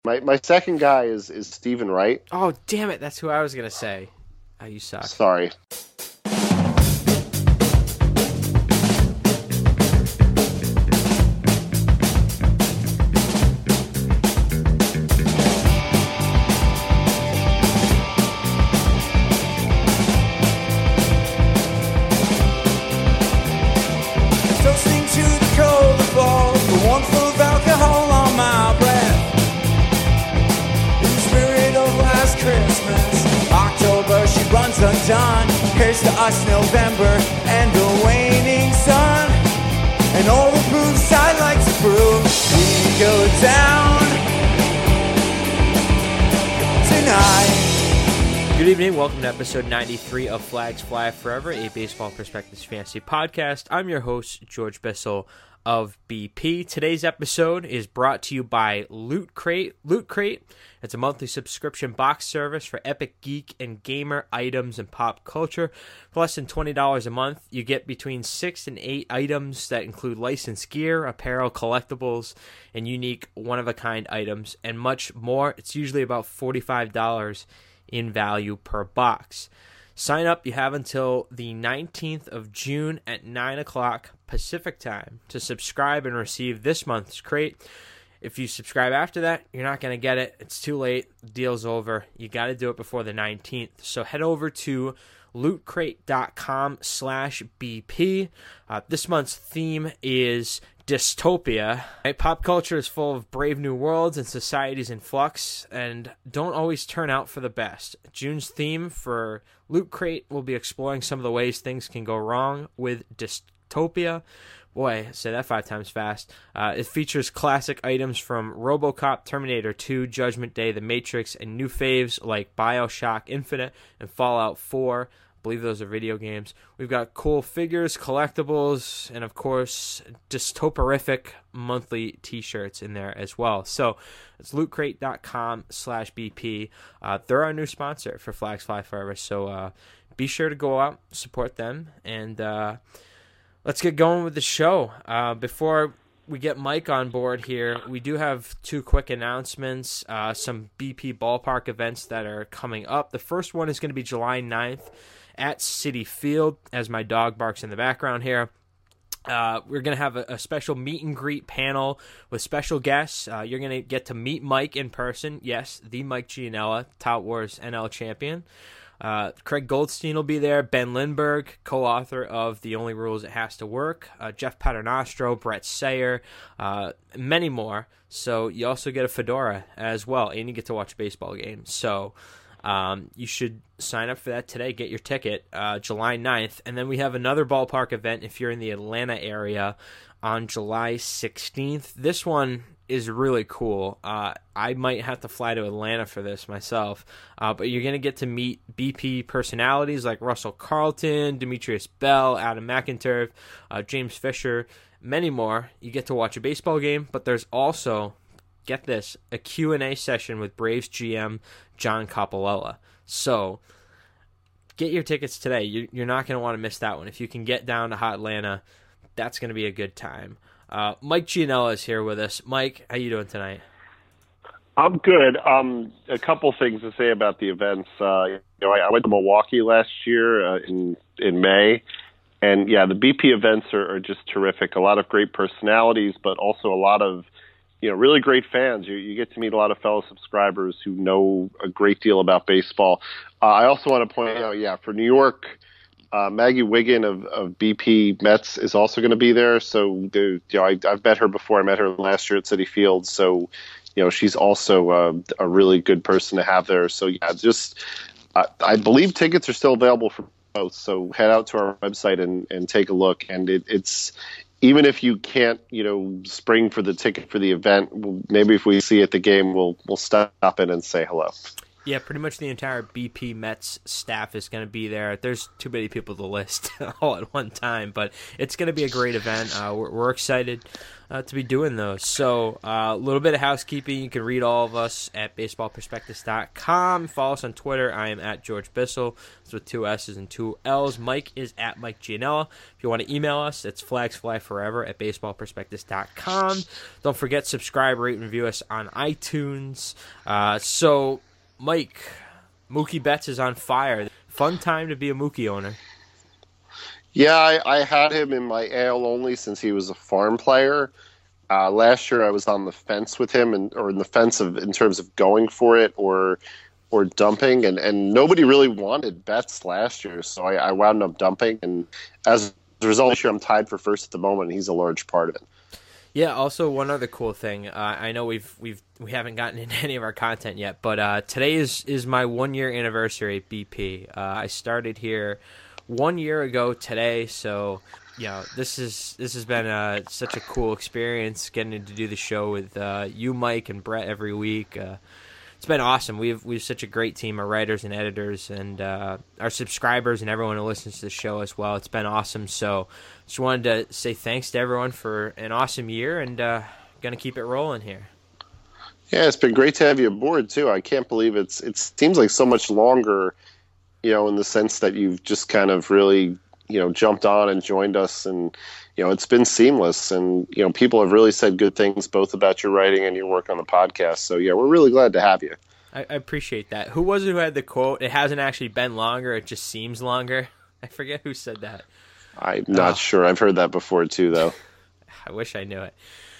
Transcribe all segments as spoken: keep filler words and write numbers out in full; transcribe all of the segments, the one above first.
My my second guy is is Stephen Wright. Oh, damn it. That's who I was going to say. Oh, you suck. Sorry. Toasting to the cold of fall, the warmth of alcohol on my breath. In the spirit of last Christmas, October she runs undone. Here's to us November and the waning sun. And all the proofs I'd like to prove, we go down tonight. Good evening. Welcome to episode ninety-three of Flags Fly Forever, a Baseball Perspectives Fantasy podcast. I'm your host, George Bissell of B P. Today's episode is brought to you by Loot Crate. Loot Crate, it's a monthly subscription box service for epic geek and gamer items and pop culture. For less than twenty dollars a month, you get between six and eight items that include licensed gear, apparel, collectibles, and unique one-of-a-kind items, and much more. It's usually about forty-five dollars in value per box. Sign up. You have until the nineteenth of June at nine o'clock Pacific time to subscribe and receive this month's crate. If you subscribe after that, you're not going to get it. It's too late. The deal's over. You got to do it before the nineteenth. So head over to lootcrate.com slash BP. Uh, this month's theme is dystopia. Right? Pop culture is full of brave new worlds and societies in flux and don't always turn out for the best. June's theme for Loot Crate will be exploring some of the ways things can go wrong with dystopia. Boy, say that five times fast. Uh, it features classic items from RoboCop, Terminator two, Judgment Day, The Matrix, and new faves like BioShock Infinite and Fallout four. I believe those are video games. We've got cool figures, collectibles, and of course, dystoporific monthly t-shirts in there as well. So it's lootcrate.com slash BP. Uh, they're our new sponsor for Flags Fly Forever. So uh, be sure to go out, support them, and uh, let's get going with the show. Uh, before we get Mike on board here, we do have two quick announcements, uh, some B P ballpark events that are coming up. The first one is going to be July ninth at Citi Field, as my dog barks in the background here. Uh, we're going to have a, a special meet and greet panel with special guests. Uh, you're going to get to meet Mike in person. Yes, the Mike Gianella, Tout Wars N L champion. Uh, Craig Goldstein will be there. Ben Lindbergh, co-author of The Only Rules It Has to Work. Uh, Jeff Paternostro, Brett Sayer, uh, many more. So you also get a fedora as well, and you get to watch a baseball game. So um, you should sign up for that today. Get your ticket, uh, July ninth. And then we have another ballpark event if you're in the Atlanta area on July sixteenth. This one is really cool. Uh, I might have to fly to Atlanta for this myself, uh, but you're going to get to meet B P personalities like Russell Carlton, Demetrius Bell, Adam McInturf, uh, James Fisher, many more. You get to watch a baseball game, but there's also, get this, a Q and A session with Braves G M John Coppolella. So get your tickets today. You, you're not going to want to miss that one. If you can get down to Hot Atlanta, that's going to be a good time. Uh, Mike Gianella is here with us. Mike, how you doing tonight? I'm good. Um, a couple things to say about the events. Uh, you know, I, I went to Milwaukee last year uh, in in May, and yeah, the B P events are, are just terrific. A lot of great personalities, but also a lot of you know really great fans. You, you get to meet a lot of fellow subscribers who know a great deal about baseball. Uh, I also want to point out, yeah, for New York. Uh, Maggie Wiggin of, of B P Mets is also going to be there. So, you know, I, I've met her before. I met her last year at Citi Field. So, you know, she's also uh, a really good person to have there. So, yeah, just uh, I believe tickets are still available for both. So head out to our website and, and take a look. And it, it's even if you can't, you know, spring for the ticket for the event, maybe if we see you at the game, we'll we'll stop in and say hello. Yeah, pretty much the entire B P Mets staff is going to be there. There's too many people to list all at one time, but it's going to be a great event. Uh, we're, we're excited uh, to be doing those. So uh, a little bit of housekeeping. You can read all of us at baseball prospectus dot com. Follow us on Twitter. I am at George Bissell. It's with two S's and two L's. Mike is at Mike Gianella. If you want to email us, it's flagsflyforever at baseball prospectus dot com. Don't forget, subscribe, rate, and review us on iTunes. Uh, so... Mike, Mookie Betts is on fire. Fun time to be a Mookie owner. Yeah, I, I had him in my A L only since he was a farm player. Uh, last year I was on the fence with him, and or in the fence of in terms of going for it or or dumping, and, and nobody really wanted Betts last year, so I, I wound up dumping. And as a result, this year I'm tied for first at the moment, and he's a large part of it. Yeah. Also, one other cool thing. Uh, I know we've we've we haven't gotten into any of our content yet, but uh, today is is my one year anniversary at B P. Uh, I started here one year ago today, so you know this is this has been uh, such a cool experience getting to do the show with uh, you, Mike, and Brett every week. Uh, It's been awesome. We've we've such a great team of writers and editors, and uh, our subscribers and everyone who listens to the show as well. It's been awesome. So, just wanted to say thanks to everyone for an awesome year, and uh, gonna keep it rolling here. Yeah, it's been great to have you aboard too. I can't believe it's it seems like so much longer, you know, in the sense that you've just kind of really, you know, jumped on and joined us, and you know, it's been seamless, and you know, people have really said good things both about your writing and your work on the podcast. So yeah, we're really glad to have you. I, I appreciate that. Who was it who had the quote? It hasn't actually been longer; it just seems longer. I forget who said that. I'm not oh. sure. I've heard that before too, though. I wish I knew it.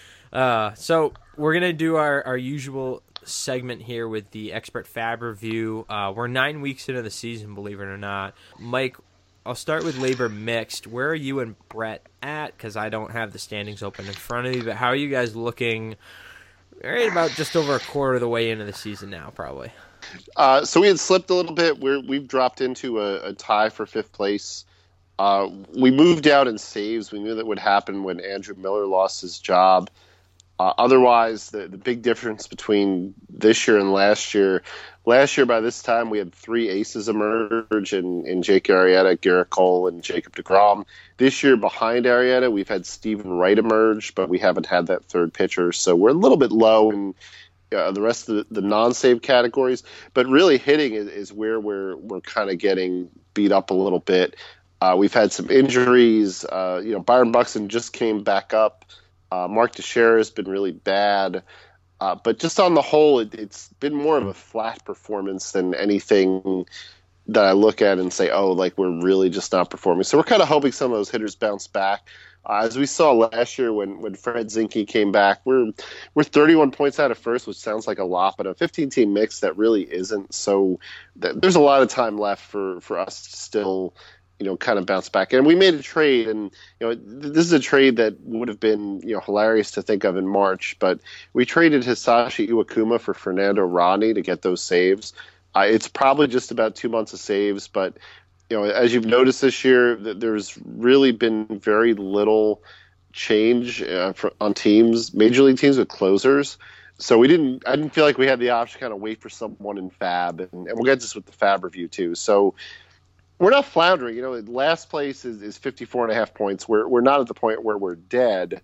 Uh, so we're gonna do our, our usual segment here with the Expert Fab review. Uh, we're nine weeks into the season, believe it or not. Mike, I'll start with labor mixed. Where are you and Brett at? Because I don't have the standings open in front of me. But how are you guys looking? Right about just over a quarter of the way into the season now, probably. Uh, so we had slipped a little bit. We're, we've dropped into a, a tie for fifth place. Uh, we moved out in saves. We knew that would happen when Andrew Miller lost his job. Uh, otherwise, the, the big difference between this year and last year, last year by this time we had three aces emerge in, in Jake Arrieta, Garrett Cole, and Jacob deGrom. This year behind Arrieta, we've had Stephen Wright emerge, but we haven't had that third pitcher. So we're a little bit low in uh, the rest of the, the non-save categories. But really hitting is, is where we're, we're kind of getting beat up a little bit. Uh, we've had some injuries. Uh, you know, Byron Buxton just came back up. Uh, Mark Teixeira has been really bad. Uh, but just on the whole, it, it's been more of a flat performance than anything that I look at and say, oh, like we're really just not performing. So we're kind of hoping some of those hitters bounce back. Uh, as we saw last year when, when Fred Zinke came back, we're we're thirty-one points out of first, which sounds like a lot, but a fifteen-team mix, that really isn't. So th- there's a lot of time left for, for us to still – you know, kind of bounce back. And we made a trade, and, you know, this is a trade that would have been, you know, hilarious to think of in March, but we traded Hisashi Iwakuma for Fernando Rodney to get those saves. Uh, it's probably just about two months of saves, but, you know, as you've noticed this year, there's really been very little change uh, for, on teams, major league teams with closers. So we didn't, I didn't feel like we had the option to kind of wait for someone in Fab, and, and we'll get this with the Fab review too. So, we're not floundering. You know, last place is, is fifty-four and a half points. We're we're not at the point where we're dead.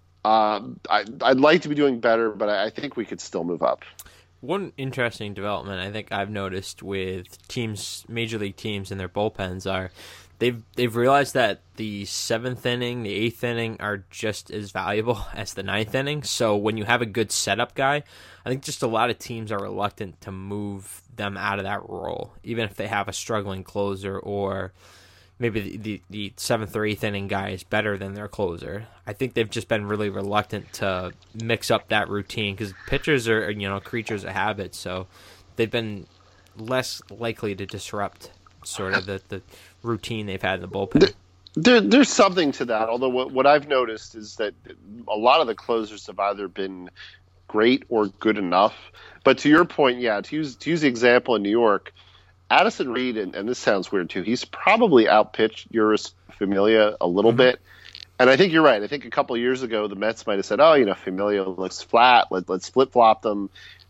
Um, I, I'd like to be doing better, but I, I think we could still move up. One interesting development I think I've noticed with teams, major league teams, and their bullpens are they've they've realized that the seventh inning, the eighth inning are just as valuable as the ninth inning. So when you have a good setup guy, I think just a lot of teams are reluctant to move them out of that role, even if they have a struggling closer, or maybe the, the, the seventh or eighth inning guy is better than their closer. I think they've just been really reluctant to mix up that routine because pitchers are, you know, creatures of habit, so they've been less likely to disrupt sort of the, the routine they've had in the bullpen. There, there's something to that, although what, what I've noticed is that a lot of the closers have either been great or good enough. But to your point, yeah, to use to use the example in New York, Addison Reed, and, and this sounds weird too, he's probably outpitched Urus Familia a little mm-hmm. bit. And I think you're right. I think a couple of years ago, the Mets might have said, oh, you know, Familia looks flat. Let, let's flip-flop them.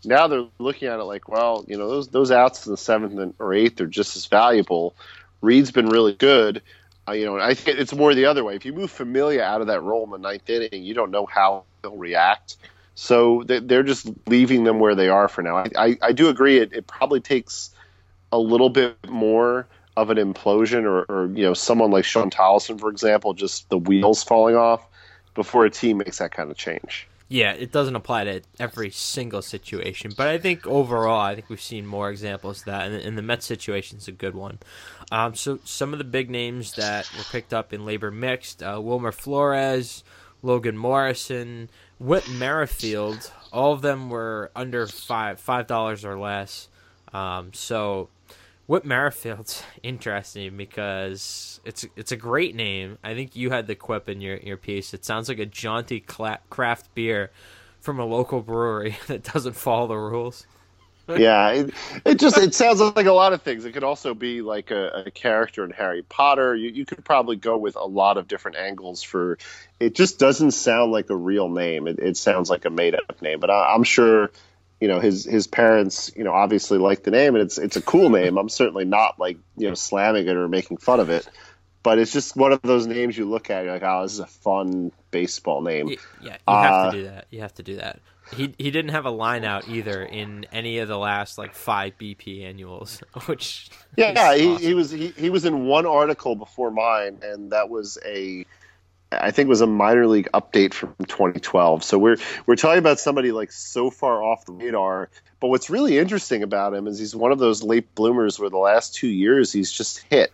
Now they're looking at it like, well, you know, those those outs in the seventh or eighth are just as valuable. Reed's been really good. Uh, you know, and I think it's more the other way. If you move Familia out of that role in the ninth inning, you don't know how they'll react. So they're just leaving them where they are for now. I, I, I do agree. It, it probably takes a little bit more of an implosion, or, or you know, someone like Sean Tolleson, for example, just the wheels falling off before a team makes that kind of change. Yeah, it doesn't apply to every single situation, but I think overall, I think we've seen more examples of that, and, and the Mets situation is a good one. Um, so some of the big names that were picked up in labor mixed, uh, Wilmer Flores, Logan Morrison, Whit Merrifield, all of them were under five five dollars or less. Um, so Whit Merrifield's interesting because it's it's a great name. I think you had the quip in your, your piece. It sounds like a jaunty cla- craft beer from a local brewery that doesn't follow the rules. Yeah, it, it just it sounds like a lot of things. It could also be like a, a character in Harry Potter. You, you could probably go with a lot of different angles for. It just doesn't sound like a real name. It, it sounds like a made up name. But I, I'm sure, you know, his his parents, you know, obviously like the name, and it's it's a cool name. I'm certainly not like, you know, slamming it or making fun of it. But it's just one of those names you look at and you're like, oh, this is a fun baseball name. Yeah, you have uh, to do that. You have to do that. He he didn't have a line out either in any of the last like five B P annuals, which yeah, yeah he, awesome. he was he, he was in one article before mine, and that was a I think it was a minor league update from twenty twelve. So we're we're talking about somebody like so far off the radar. But what's really interesting about him is he's one of those late bloomers where the last two years he's just hit.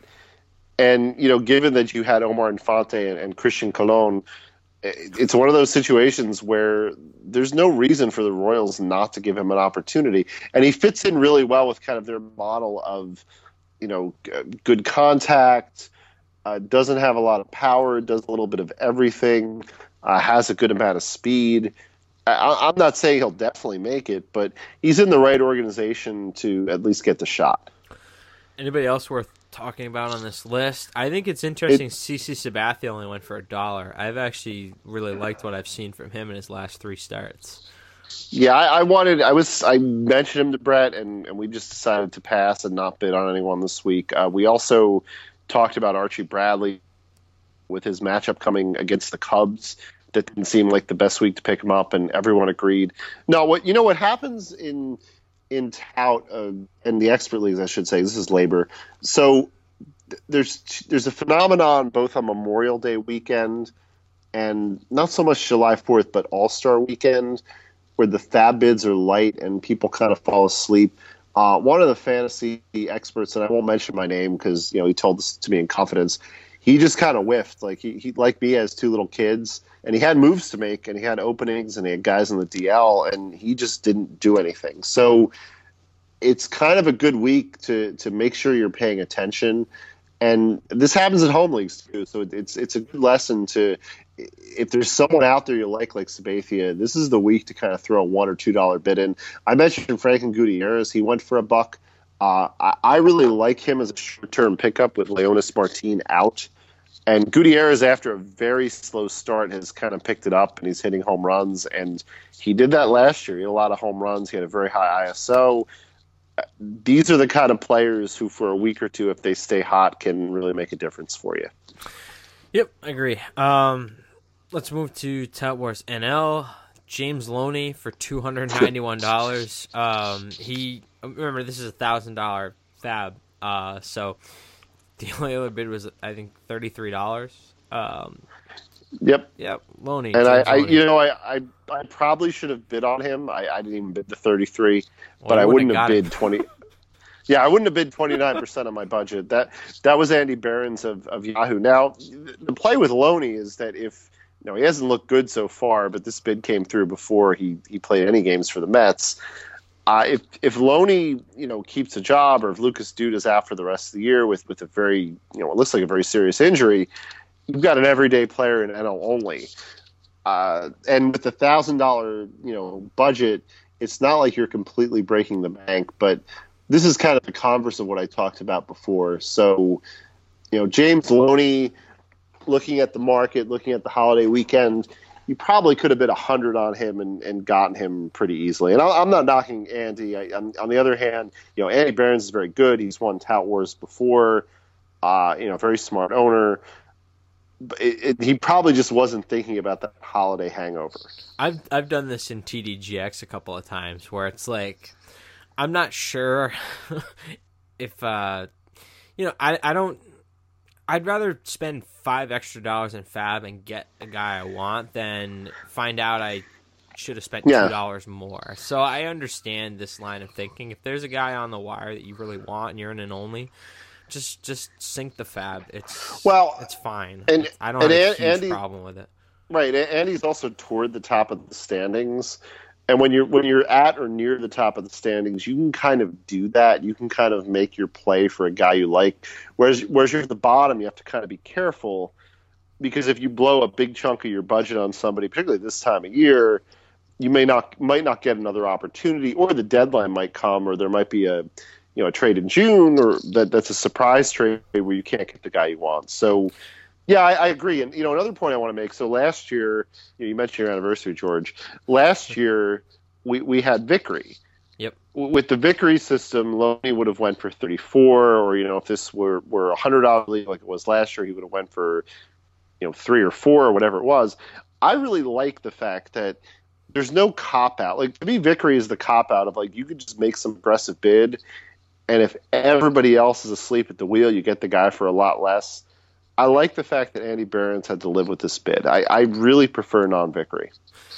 And you know, given that you had Omar Infante and, and Christian Colon, it's one of those situations where there's no reason for the Royals not to give him an opportunity. And he fits in really well with kind of their model of, you know, good contact, uh, doesn't have a lot of power, does a little bit of everything, uh, has a good amount of speed. I, I'm not saying he'll definitely make it, but he's in the right organization to at least get the shot. Anybody else worth talking about on this list? I think it's interesting. It, CeCe Sabathia only went for a dollar. I've actually really liked what I've seen from him in his last three starts. Yeah, I, I wanted. I was. I mentioned him to Brett, and, and we just decided to pass and not bid on anyone this week. Uh, we also talked about Archie Bradley with his matchup coming against the Cubs. That didn't seem like the best week to pick him up, and everyone agreed. No, what you know what happens in. in tout uh, in the expert leagues, I should say, this is labor. So th- there's there's a phenomenon both on Memorial Day weekend and not so much July fourth, but All-Star weekend, where the fab bids are light and people kind of fall asleep. Uh, one of the fantasy experts, and I won't mention my name because you know he told this to me in confidence, he just kind of whiffed. Like he, he like me, has two little kids, and he had moves to make, and he had openings, and he had guys in the D L, and he just didn't do anything. So it's kind of a good week to to make sure you're paying attention. And this happens in home leagues too. So it's it's a good lesson to, if there's someone out there you like, like Sabathia, this is the week to kind of throw a one or two dollar bid in. I mentioned Franklin Gutierrez. He went for a buck. Uh, I, I really like him as a short-term pickup with Leonis Martin out. And Gutierrez, after a very slow start, has kind of picked it up, and he's hitting home runs. And he did that last year. He had a lot of home runs. He had a very high I S O. These are the kind of players who, for a week or two, if they stay hot, can really make a difference for you. Yep, I agree. Um, let's move to Tout Wars N L. James Loney for two hundred ninety-one dollars. um, he remember this is a thousand dollar fab, uh, so the only other bid was I think thirty-three dollars. Um, yep, yep, Loney. And I, Loney. I, you know, I, I, I probably should have bid on him. I, I didn't even bid the thirty-three, well, but I wouldn't have bid him. twenty. Yeah, I wouldn't have bid twenty-nine percent of my budget. That that was Andy Behrens of, of Yahoo. Now, the play with Loney is that if, you know, he hasn't looked good so far, but this bid came through before he, he played any games for the Mets. Uh, if if Loney, you know, keeps a job, or if Lucas Duda is out for the rest of the year with, with a very, you know, it looks like a very serious injury, you've got an everyday player in N L only. Uh, and with the thousand dollar, you know, budget, it's not like you're completely breaking the bank, but this is kind of the converse of what I talked about before. So, you know, James Loney, looking at the market, looking at the holiday weekend, you probably could have bid a hundred on him and, and gotten him pretty easily. And I, I'm not knocking Andy. I, I'm, on the other hand, you know, Andy Behrens is very good. He's won Tout Wars before. Uh, you know, very smart owner. But it, it, he probably just wasn't thinking about that holiday hangover. I've I've done this in T D G X a couple of times where it's like, I'm not sure if uh, you know, I I don't. I'd rather spend five extra dollars in Fab and get a guy I want than find out I should have spent Yeah. two dollars more. So I understand this line of thinking. If there's a guy on the wire that you really want and you're in an only, just just sink the Fab. It's Well, it's fine. and- I don't and have a An- huge Andy- problem with it. Right, and Andy's also toward the top of the standings. And when you're when you're at or near the top of the standings, you can kind of do that. You can kind of make your play for a guy you like. Whereas whereas you're at the bottom, you have to kind of be careful, because if you blow a big chunk of your budget on somebody, particularly this time of year, you may not might not get another opportunity, or the deadline might come, or there might be a you know a trade in June, or that that's a surprise trade where you can't get the guy you want. So. Yeah, I, I agree. And, you know, another point I want to make. So last year, you know, you mentioned your anniversary, George. Last year, we, we had Vickery. Yep. W- With the Vickery system, Loney would have went for thirty-four, or, you know, if this were, were a one hundred dollars league like it was last year, he would have went for, you know, three or four or whatever it was. I really like the fact that there's no cop-out. Like, to me, Vickery is the cop-out of, like, you could just make some aggressive bid, and if everybody else is asleep at the wheel, you get the guy for a lot less. I like the fact that Andy Behrens had to live with this bid. I, I really prefer non-Vickery.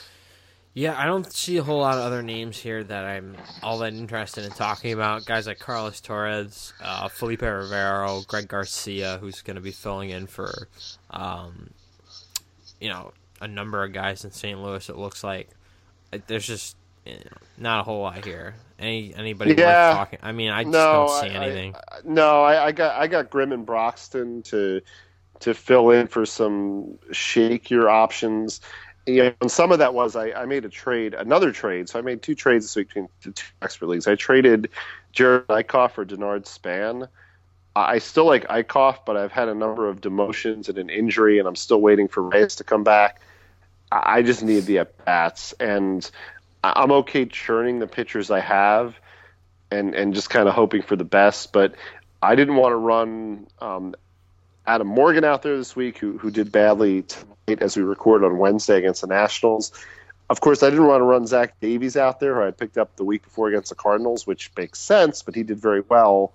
Yeah, I don't see a whole lot of other names here that I'm all that interested in talking about. Guys like Carlos Torres, uh, Felipe Rivero, Greg Garcia, who's going to be filling in for, um, you know, a number of guys in Saint Louis. It looks like there's just you know, not a whole lot here. Any anybody Yeah. worth talking? I mean, I just No, don't see I- anything. I, no, I, I got I got Grimm and Broxton to to fill in for some shakier options. You know, and some of that was I, I made a trade, another trade. So I made two trades this week between the two expert leagues. I traded Jared Eichhoff for Denard Span. I still like Eichhoff, but I've had a number of demotions and an injury, and I'm still waiting for Reyes to come back. I I just need the at-bats, and I- I'm okay churning the pitchers I have and, and just kind of hoping for the best. But I didn't want to run um, Adam Morgan out there this week, who who did badly tonight as we record on Wednesday against the Nationals. Of course, I didn't want to run Zach Davies out there, who I picked up the week before against the Cardinals, which makes sense, but he did very well.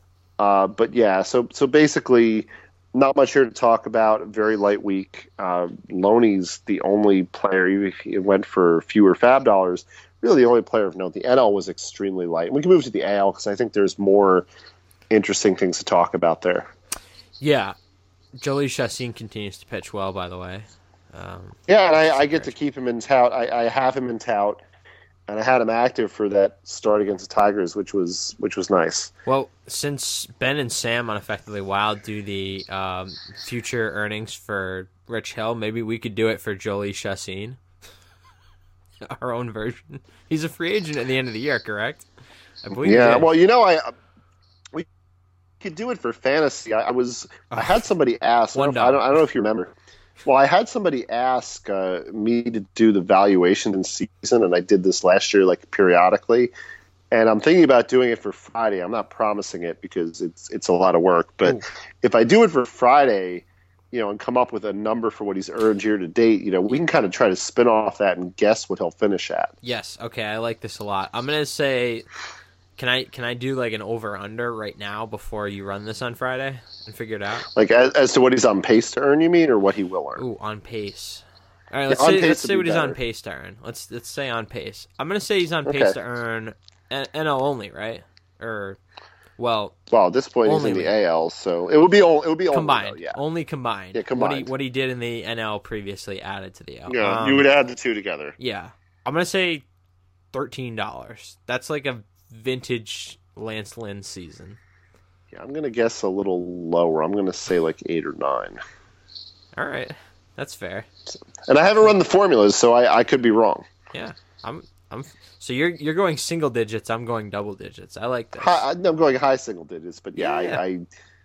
Uh, but yeah, so so basically, not much here to talk about. A very light week. Uh, Loney's the only player, even if he went for fewer Fab dollars, really the only player of note. The N L was extremely light. We can move to the A L because I think there's more interesting things to talk about there. Yeah, Jolie Chassin continues to pitch well, by the way. Um, Yeah, and I, I get to keep him in tout. I, I have him in tout, and I had him active for that start against the Tigers, which was which was nice. Well, since Ben and Sam on Effectively Wild do the um, future earnings for Rich Hill, maybe we could do it for Jolie Chassin. Our own version. He's a free agent at the end of the year, correct? I believe. Yeah, he is. well, you know, I we could do it for fantasy. I, I was I had somebody ask. I One don't, I don't I don't know if you remember. Well, I had somebody ask uh, me to do the valuation in season, and I did this last year, like periodically. And I'm thinking about doing it for Friday. I'm not promising it because it's it's a lot of work. But Ooh. if I do it for Friday, you know, and come up with a number for what he's earned year to date, you know, we can kind of try to spin off that and guess what he'll finish at. Yes. Okay, I like this a lot. I'm gonna say, can I can I do like an over under right now before you run this on Friday and figure it out? Like as, as to what he's on pace to earn, you mean, or what he will earn? Ooh, on pace. All right, let's Yeah, on say pace let's would say be what he's on better. pace to earn. Let's let's say on pace. I'm gonna say he's on pace Okay. to earn N L only, right? Or well, Well, at this point Only he's in the league. A L, so it would be all it would be only, combined. though, yeah. Only combined. Yeah, What he combined. what he did in the N L previously added to the L. Yeah, Um, you would add the two together. Yeah, I'm gonna say thirteen dollars. That's like a vintage Lance Lynn season. Yeah, I'm gonna guess a little lower. I'm gonna say like eight or nine. All right, that's fair. And I haven't run the formulas, so I, I could be wrong. Yeah, I'm I'm. So you're you're going single digits. I'm going double digits. I like this. High, I'm going high single digits, but yeah, Yeah. I, I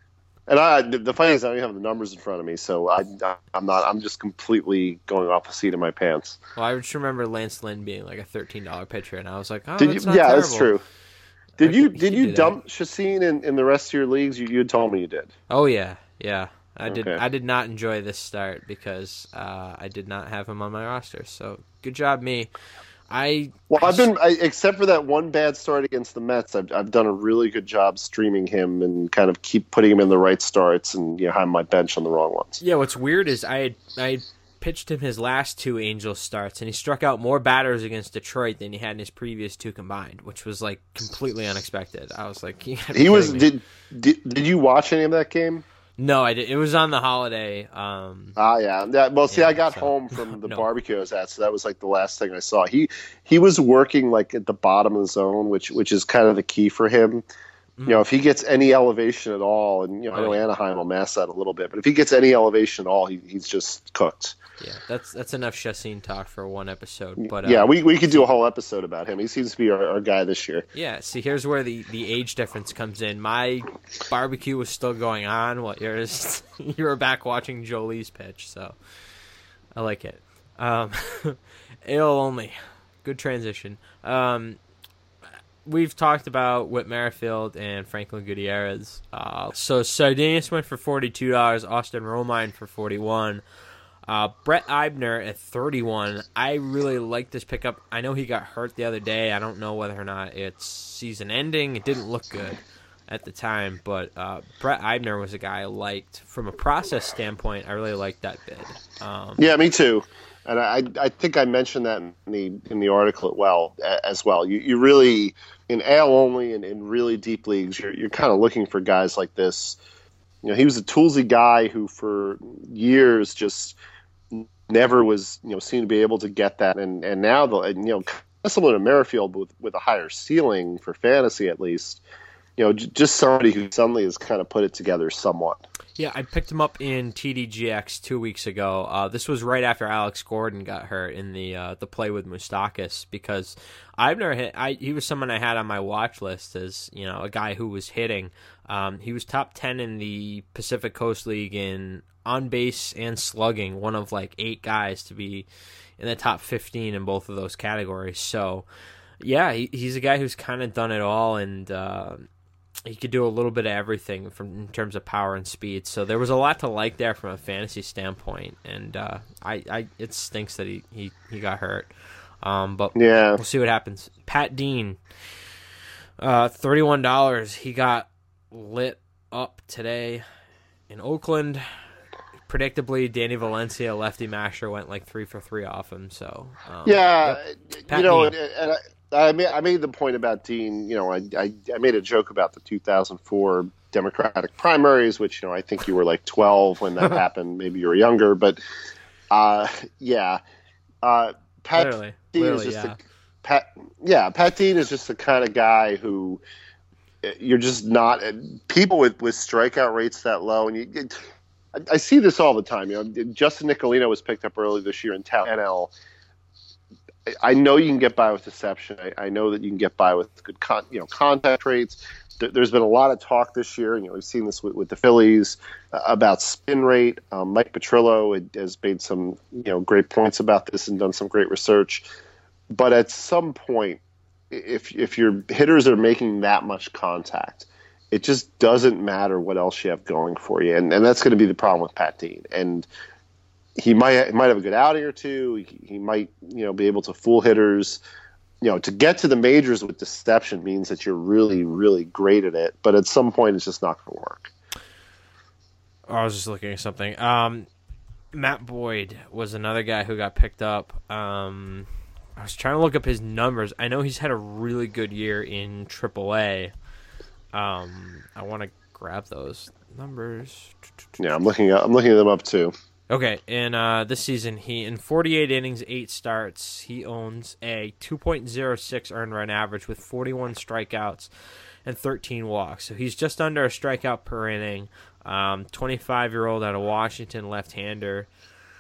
And I, the funny is, I don't have the numbers in front of me, so I, I'm not. I'm just completely going off the seat of my pants. Well, I just remember Lance Lynn being like a thirteen dollar pitcher, and I was like, oh, did that's you, not yeah, terrible. that's true. Did you He did you did dump Chacin in, in the rest of your leagues? You you had told me you did. Oh yeah, yeah. I did. Okay. I did not enjoy this start because uh, I did not have him on my roster. So good job, me. I Well, I've been I, except for that one bad start against the Mets. I've I've done a really good job streaming him and kind of keep putting him in the right starts and you know have my bench on the wrong ones. Yeah, what's weird is I had, I had pitched him his last two Angels starts, and he struck out more batters against Detroit than he had in his previous two combined, which was like completely unexpected. I was like, he was. Did, did did you watch any of that game? No, I did. It was on the holiday. Um, Ah, yeah. That, well, see, yeah, I got so, home from the no. barbecue I was at, so that was like the last thing I saw. He he was working like at the bottom of the zone, which which is kind of the key for him. You know, if he gets any elevation at all, and you know, I know Oh, yeah. Anaheim will mask that a little bit, but if he gets any elevation at all, he, he's just cooked. Yeah, that's that's enough Chacin talk for one episode. But uh, yeah, we we could do a whole episode about him. He seems to be our, our guy this year. yeah. See, here's where the, the age difference comes in. My barbecue was still going on while yours you were back watching Jolie's pitch, so I like it. Um, Ale only, good transition. Um, we've talked about Whit Merrifield and Franklin Gutierrez. Uh, so Sardinius went for forty-two dollars, Austin Romine for forty-one. Uh, Brett Eibner at thirty-one. I really like this pickup. I know he got hurt the other day. I don't know whether or not it's season ending. It didn't look good at the time, but uh, Brett Eibner was a guy I liked. From a process standpoint, I really liked that bid. Um, Yeah, me too. And I I think I mentioned that in the in the article well as well. You you really in A L only and in really deep leagues, you're you're kind of looking for guys like this. You know, he was a toolsy guy who for years just never was, you know, seemed to be able to get that, and and now the and, you know, kind of similar to Merrifield with with a higher ceiling for fantasy at least. You know, j- just somebody who suddenly has kind of put it together somewhat. Yeah, I picked him up in T D G X two weeks ago. Uh, this was right after Alex Gordon got hurt in the uh, the play with Moustakas, because I've never hit. I he was someone I had on my watch list as, you know, a guy who was hitting. Um, he was top ten in the Pacific Coast League in on base and slugging, one of like eight guys to be in the top fifteen in both of those categories. So, yeah, he, he's a guy who's kind of done it all, and uh, he could do a little bit of everything from in terms of power and speed. So there was a lot to like there from a fantasy standpoint, and uh, I, I it stinks that he, he, he got hurt. Um, but Yeah. we'll see what happens. Pat Dean, uh, thirty-one dollars. He got lit up today in Oakland. Predictably, Danny Valencia, lefty masher, went like three for three off him. So um, Yeah, yep. Pat you know, Dean. and, and I, I made I made the point about Dean. You know, I, I I made a joke about the two thousand four Democratic primaries, which, you know, I think you were like twelve when that happened. Maybe you were younger, but uh, yeah, uh, Pat Literally. Dean Literally, is just yeah. a, Pat. Yeah, Pat Dean is just the kind of guy who uh, you're just not people with with strikeout rates that low, and you. It, I see this all the time. You know, Justin Nicolino was picked up early this year in N L. I know you can get by with deception. I, I know that you can get by with good, con, you know, contact rates. There's been a lot of talk this year. You know, we've seen this with, with the Phillies uh, about spin rate. Um, Mike Petrillo has made some, you know, great points about this and done some great research. But at some point, if if your hitters are making that much contact, it just doesn't matter what else you have going for you, and and that's going to be the problem with Pat Dean. And he might he might have a good outing or two. He, he might, you know, be able to fool hitters. You know, to get to the majors with deception means that you're really, really great at it. But at some point, it's just not going to work. I was just looking at something. Um, Matt Boyd was another guy who got picked up. Um, I was trying to look up his numbers. I know he's had a really good year in triple A. Um, I want to grab those numbers. Yeah, I'm looking at I'm looking at them up too. Okay, and uh, this season, he in forty-eight innings, eight starts, he owns a two point oh six earned run average with forty-one strikeouts and thirteen walks. So he's just under a strikeout per inning. Um, twenty-five-year-old out of Washington, left-hander.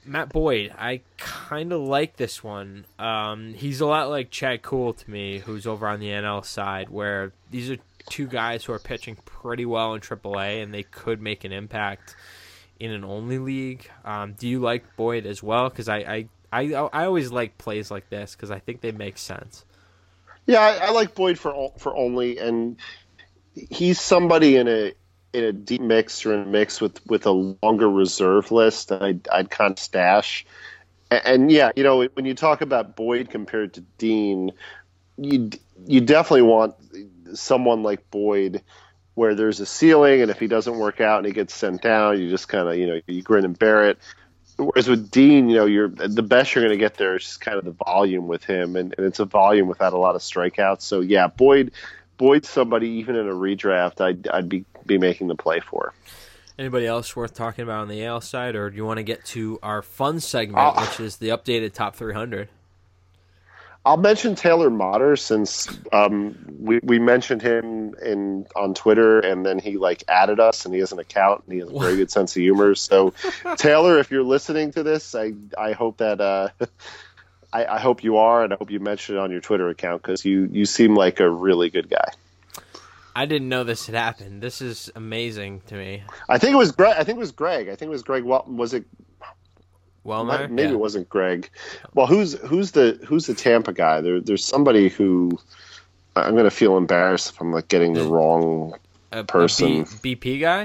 Matt Boyd, I kind of like this one. Um, he's a lot like Chad Kuhl to me, who's over on the N L side, where these are two guys who are pitching pretty well in triple A, and they could make an impact in an only league. Um, do you like Boyd as well? Because I, I, I, I always like plays like this because I think they make sense. Yeah, I, I like Boyd for for only, and he's somebody in a in a deep mix or in a mix with, with a longer reserve list that I'd, I'd kind of stash. And, and yeah, you know, when you talk about Boyd compared to Dean, you you definitely want someone like Boyd where there's a ceiling, and if he doesn't work out and he gets sent down, you just kind of, you know, you grin and bear it. Whereas with Dean, you know, you're the best you're going to get there is just kind of the volume with him, and, and it's a volume without a lot of strikeouts. So yeah, Boyd, Boyd's somebody even in a redraft I'd I'd be be making the play for. Anybody else worth talking about on the A L side, or do you want to get to our fun segment, uh, which is the updated top three hundred? I'll mention Taylor Motter since um, we we mentioned him in on Twitter, and then he like added us, and he has an account, and he has a very good sense of humor. So, Taylor, if you're listening to this, I I hope that uh, I, I hope you are, and I hope you mention it on your Twitter account because you you seem like a really good guy. I didn't know this had happened. This is amazing to me. I think it was Greg. I think it was Greg. I think it was Greg. Well, was it? Well, maybe yeah. It wasn't Greg. Well, who's who's the who's the Tampa guy? There, there's somebody who I'm going to feel embarrassed if I'm like getting the wrong a, person. A B, BP guy.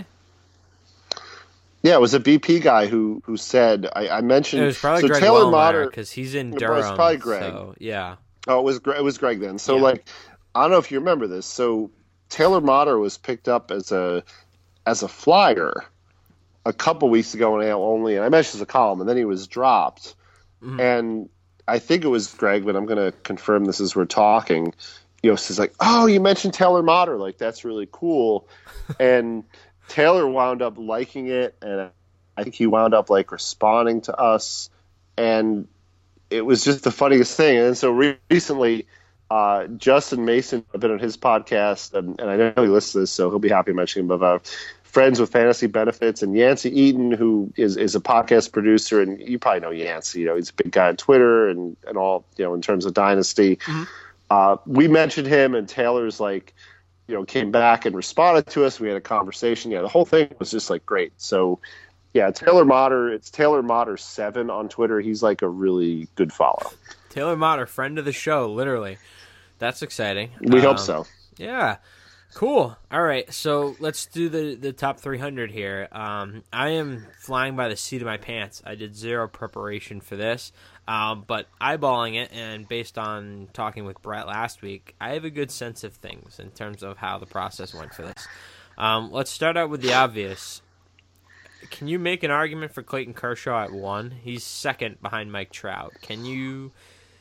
Yeah, it was a B P guy who who said I, I mentioned. It was probably so Greg Taylor Motter because he's in it Durham. was probably Greg. So, yeah. Oh, it was it was Greg then. So Yeah. like, I don't know if you remember this. So Taylor Motter was picked up as a as a flyer a couple weeks ago in A L only, and I mentioned as a column, and then he was dropped. Mm-hmm. And I think it was Greg, but I'm going to confirm this as we're talking. You know, says like, "Oh, you mentioned Taylor Motter, like that's really cool," and Taylor wound up liking it, and I think he wound up like responding to us, and it was just the funniest thing. And so re- recently, uh, Justin Mason, I've been on his podcast, and, and I know he listens to this, so he'll be happy mentioning him. But uh, Friends with Fantasy Benefits, and Yancey Eaton, who is, is a podcast producer, and you probably know Yancey. You know, he's a big guy on Twitter and, and all, you know, in terms of Dynasty. Mm-hmm. Uh, we mentioned him, and Taylor's like, you know, came back and responded to us. We had a conversation. Yeah, the whole thing was just like great. So, yeah, Taylor Motter, it's Taylor Motter seven on Twitter. He's like a really good follow. Taylor Motter, friend of the show, literally. That's exciting. We um, hope so. Yeah. Cool. All right, so let's do the, the top three hundred here. Um, I am flying by the seat of my pants. I did zero preparation for this, um, but eyeballing it and based on talking with Brett last week, I have a good sense of things in terms of how the process went for this. Um, let's start out with the obvious. Can you make an argument for Clayton Kershaw at one? He's second behind Mike Trout. Can you?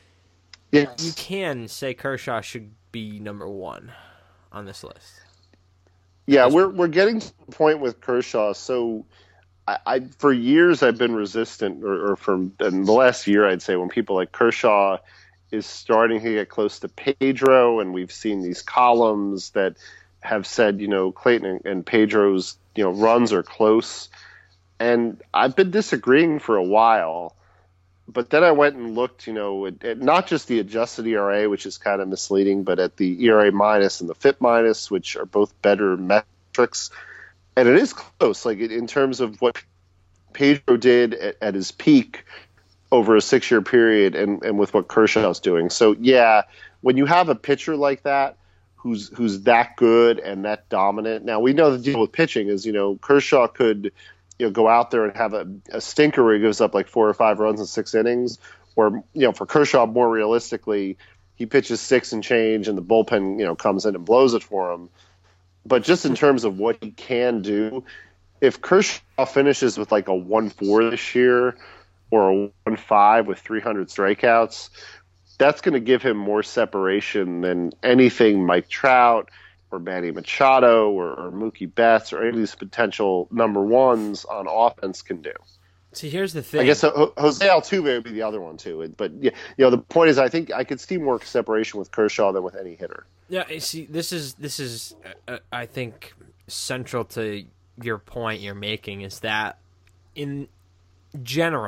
Yes. You can say Kershaw should be number one on this list. Yeah, we're we're getting to the point with Kershaw. So, I, I for years I've been resistant, or, or from in the last year I'd say, when people like Kershaw is starting to get close to Pedro, and we've seen these columns that have said, you know, Clayton and, and Pedro's, you know, runs are close, and I've been disagreeing for a while. But then I went and looked, you know, at, at not just the adjusted E R A, which is kind of misleading, but at the E R A minus and the F I P minus, which are both better metrics. And it is close, like in terms of what Pedro did at, at his peak over a six-year period and, and with what Kershaw's doing. So, yeah, when you have a pitcher like that who's who's that good and that dominant. Now, we know the deal with pitching is, you know, Kershaw could – you know, go out there and have a, a stinker where he gives up like four or five runs in six innings, or, you know, for Kershaw, more realistically, he pitches six and change and the bullpen, you know, comes in and blows it for him. But just in terms of what he can do, if Kershaw finishes with like a one four this year or a one five with three hundred strikeouts, that's going to give him more separation than anything Mike Trout or Manny Machado or, or Mookie Betts or any of these potential number ones on offense can do. See, here's the thing. I guess uh, Jose Altuve would be the other one too. But yeah, you know, the point is, I think I could see more separation with Kershaw than with any hitter. Yeah, see, this is this is uh, I think central to your point you're making is that in general,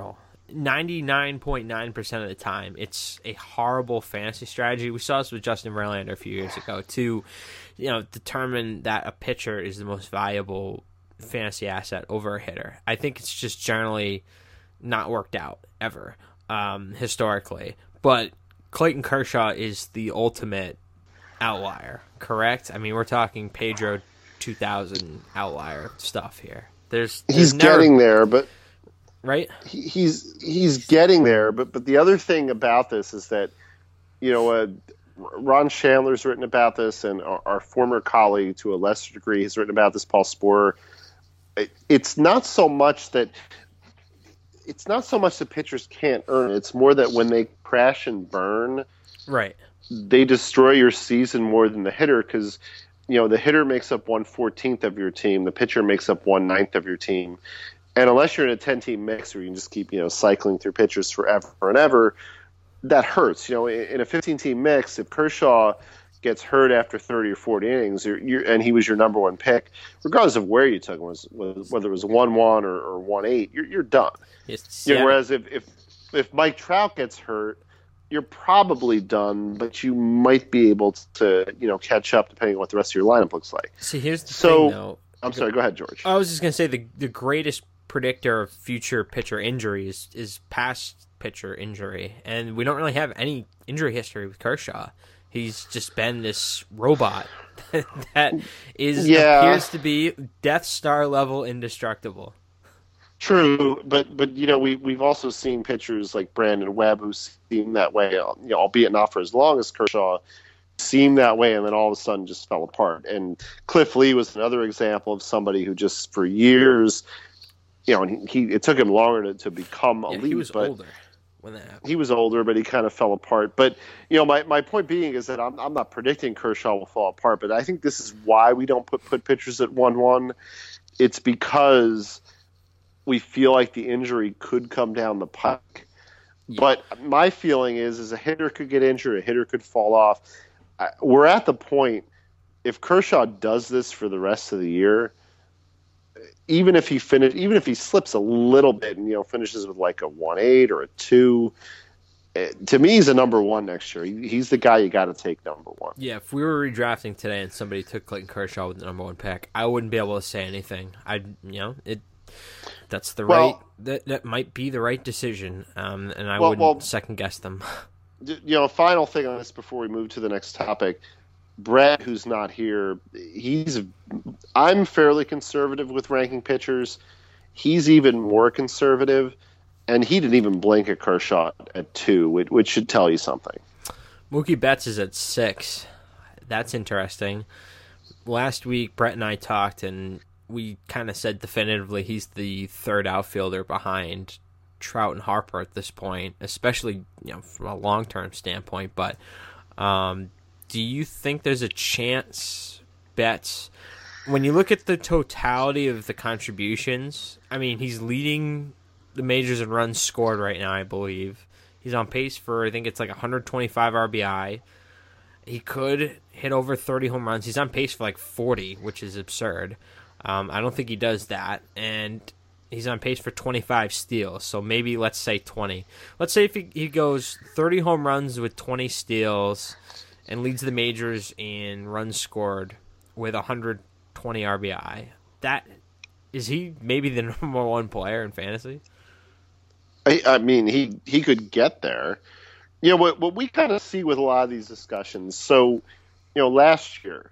ninety-nine point nine percent of the time, it's a horrible fantasy strategy. We saw this with Justin Verlander a few years ago to, you know, determine that a pitcher is the most valuable fantasy asset over a hitter. I think it's just generally not worked out ever, um, historically. But Clayton Kershaw is the ultimate outlier, correct? I mean, we're talking Pedro two thousand outlier stuff here. There's, there's he's never, getting there, but right? He, he's he's getting there. But but the other thing about this is that, you know, uh, Ron Chandler's written about this, and our, our former colleague to a lesser degree has written about this, Paul Sporer. It, it's not so much that it's not so much that pitchers can't earn it. It's more that when they crash and burn, right, they destroy your season more than the hitter, because, you know, the hitter makes up one fourteenth of your team, the pitcher makes up one ninth of your team, and unless you're in a ten team mix where you can just keep, you know, cycling through pitchers forever and ever, that hurts. You know, in a fifteen team mix, if Kershaw gets hurt after thirty or forty innings, you're, you're, and he was your number one pick, regardless of where you took him, was, was whether it was one one or, or one eight, you're you're done. It's, you know, yeah. Whereas if, if if Mike Trout gets hurt, you're probably done, but you might be able to, you know, catch up depending on what the rest of your lineup looks like. See, here's the so, thing, though. I'm sorry, go ahead, George. I was just going to say the the greatest predictor of future pitcher injuries is past pitcher injury, and we don't really have any injury history with Kershaw. He's just been this robot that is yeah. appears to be Death Star level indestructible. True, but but you know we we've also seen pitchers like Brandon Webb who seem that way, you know, albeit not for as long as Kershaw, seemed that way, and then all of a sudden just fell apart. And Cliff Lee was another example of somebody who just for years, you know, and he, he it took him longer to, to become Yeah, elite. he was but older when that happened. He was older, but he kind of fell apart. But you know, my, my point being is that I'm I'm not predicting Kershaw will fall apart, but I think this is why we don't put put pitchers at one one. It's because we feel like the injury could come down the pike. Yeah. But my feeling is, is a hitter could get injured, a hitter could fall off. I, we're at the point, if Kershaw does this for the rest of the year, even if he finish, even if he slips a little bit and, you know, finishes with like a one eight or a two, it, to me he's a number one next year. He, he's the guy you got to take number one. Yeah, if we were redrafting today and somebody took Clayton Kershaw with the number one pick, I wouldn't be able to say anything. I, you know, it. That's the well, right. That that might be the right decision, um, and I well, wouldn't well, second guess them. You know, final thing on this before we move to the next topic. Brett, who's not here, he's. I'm fairly conservative with ranking pitchers. He's even more conservative, and he didn't even blink at Kershaw at two, which, which should tell you something. Mookie Betts is at six. That's interesting. Last week, Brett and I talked, and we kind of said definitively he's the third outfielder behind Trout and Harper at this point, especially, you know, from a long-term standpoint. But um, do you think there's a chance Betts, when you look at the totality of the contributions, I mean, he's leading the majors in runs scored right now, I believe. He's on pace for, I think it's like one hundred twenty-five R B I. He could hit over thirty home runs. He's on pace for like forty, which is absurd. Um, I don't think he does that, and he's on pace for twenty-five steals, so maybe let's say twenty. Let's say if he, he goes thirty home runs with twenty steals and leads the majors in runs scored with one hundred twenty R B I. That is he maybe the number one player in fantasy? I, I mean, he, he could get there. You know, what, what we kind of see with a lot of these discussions, so, you know, last year,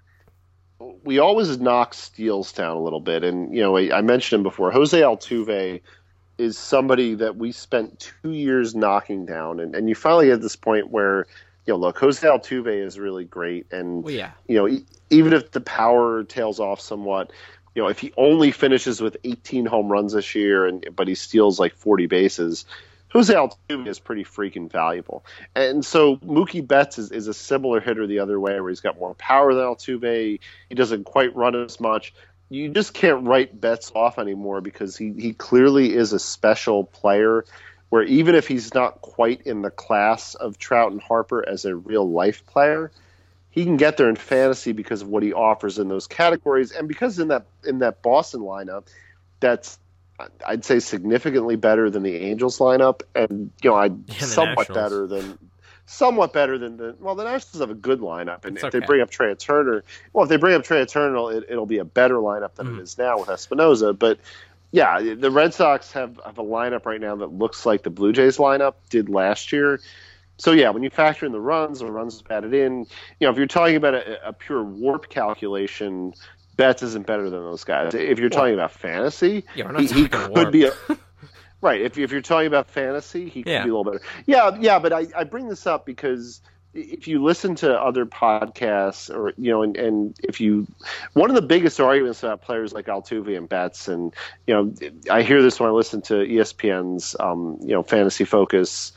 we always knock steals down a little bit. And, you know, I, I mentioned him before. Jose Altuve is somebody that we spent two years knocking down. And, and you finally get this point where, you know, look, Jose Altuve is really great. And, well, yeah. you know, e- even if the power tails off somewhat, you know, if he only finishes with eighteen home runs this year, and but he steals like forty bases, Jose Altuve is pretty freaking valuable. And so Mookie Betts is, is a similar hitter the other way, where he's got more power than Altuve. He doesn't quite run as much. You just can't write Betts off anymore, because he, he clearly is a special player, where even if he's not quite in the class of Trout and Harper as a real life player, he can get there in fantasy because of what he offers in those categories. And because in that in that Boston lineup, that's I'd say significantly better than the Angels lineup, and you know, I'd Yeah, somewhat Nationals. better than somewhat better than the well, the Nationals have a good lineup, and It's if okay. they bring up Trey Turner, well, if they bring up Trey Turner, it, it'll be a better lineup than Mm. it is now with Espinosa. But yeah, the Red Sox have, have a lineup right now that looks like the Blue Jays lineup did last year. So yeah, when you factor in the runs, the runs batted in, you know, if you're talking about a, a pure WARP calculation, Betts isn't better than those guys. If you're Well, talking about fantasy, yeah, we're not he, he talking could WARP. be a right. If if you're talking about fantasy, he could Yeah. be a little better. Yeah, yeah. But I, I bring this up because if you listen to other podcasts, or you know, and, and if you, one of the biggest arguments about players like Altuve and Betts, and you know, I hear this when I listen to E S P N's, um, you know, Fantasy Focus.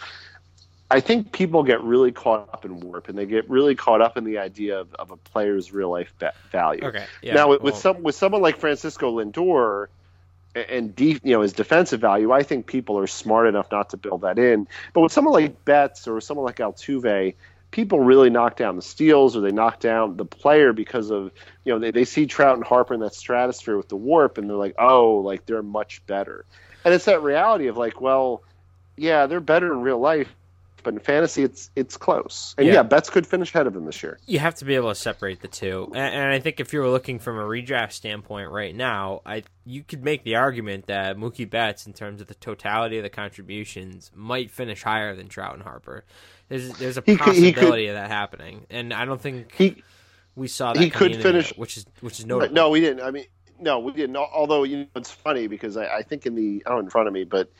I think people get really caught up in WARP, and they get really caught up in the idea of, of a player's real life be- value. Okay. Yeah, now, with, well, with some with someone like Francisco Lindor and, and de- you know his defensive value, I think people are smart enough not to build that in. But with someone like Betts or someone like Altuve, people really knock down the steals, or they knock down the player because of you know they, they see Trout and Harper in that stratosphere with the WARP, and they're like, oh, like they're much better. And it's that reality of like, well, yeah, they're better in real life, but in fantasy, it's it's close. And Yeah. yeah, Betts could finish ahead of him this year. you have to be able to separate the two, and, and I think if you were looking from a redraft standpoint right now, I you could make the argument that Mookie Betts, in terms of the totality of the contributions, might finish higher than Trout and Harper. There's there's a He could- he possibility could- of that happening, and I don't think He we saw that. he coming could into the finish- year, which is which is notable. no, we didn't. I mean, no, we didn't. Although you know, it's funny because I, I think in the I don't have it in front of me, but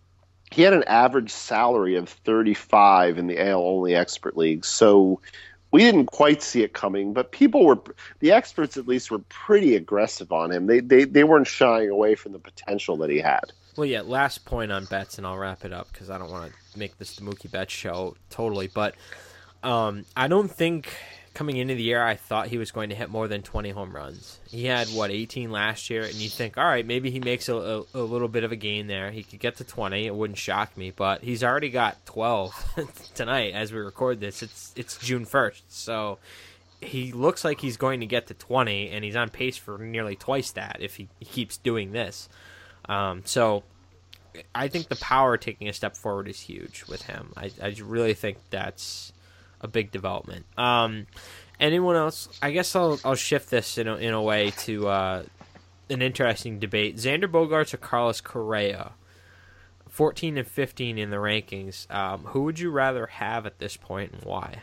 he had an average salary of thirty-five in the A L only expert league. So we didn't quite see it coming, but people were, the experts at least, were pretty aggressive on him. They they they weren't shying away from the potential that he had. Well, yeah, last point on Betts, and I'll wrap it up because I don't want to make this the Mookie Betts show totally. But um, I don't think coming into the year I thought he was going to hit more than twenty home runs. He had, what, eighteen last year, and you think, all right, maybe he makes a, a, a little bit of a gain there. He could get to twenty. It wouldn't shock me, but he's already got twelve tonight as we record this. It's, it's June first, so he looks like he's going to get to twenty, and he's on pace for nearly twice that if he, he keeps doing this. Um, so I think the power taking a step forward is huge with him. I, I really think that's a big development. Um, anyone else? I guess I'll I'll shift this in a, in a way to uh, an interesting debate. Xander Bogaerts or Carlos Correa, fourteen and fifteen in the rankings. Um, who would you rather have at this point, and why?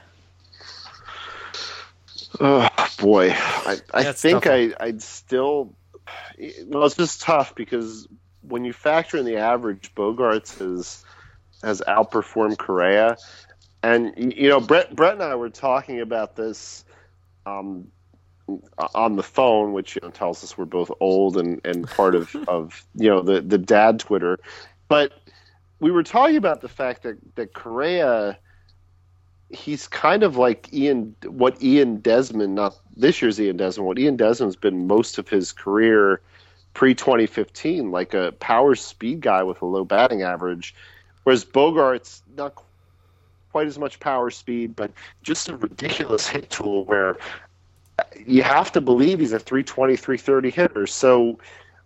Oh boy, I, I That's think tough. I, I'd still. Well, it's just tough because when you factor in the average, Bogarts has has outperformed Correa, and you know Brett Brett and I were talking about this um, on the phone, which you know, tells us we're both old and, and part of, of you know the the dad Twitter, but we were talking about the fact that that Correa. He's kind of like Ian, what Ian Desmond, not this year's Ian Desmond, what Ian Desmond's been most of his career pre twenty fifteen, like a power speed guy with a low batting average, whereas Bogart's not quite as much power speed, but just a ridiculous hit tool where you have to believe he's a three twenty, three thirty hitter. So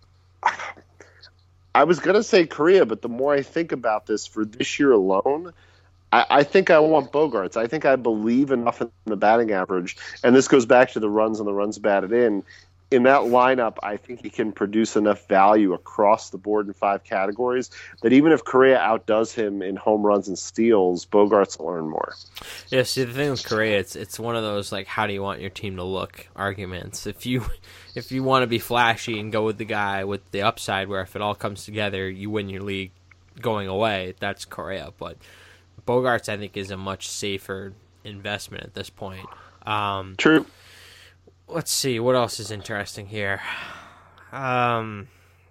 I was going to say Correa, but the more I think about this for this year alone, I think I want Bogarts. I think I believe enough in the batting average, and this goes back to the runs and the runs batted in. In that lineup, I think he can produce enough value across the board in five categories that even if Correa outdoes him in home runs and steals, Bogarts will earn more. Yeah, see, the thing with Correa, it's it's one of those like, how do you want your team to look arguments. If you if you want to be flashy and go with the guy with the upside, where if it all comes together, you win your league going away, that's Correa. But Bogarts, I think, is a much safer investment at this point. Um, True. Let's see, what else is interesting here? Um,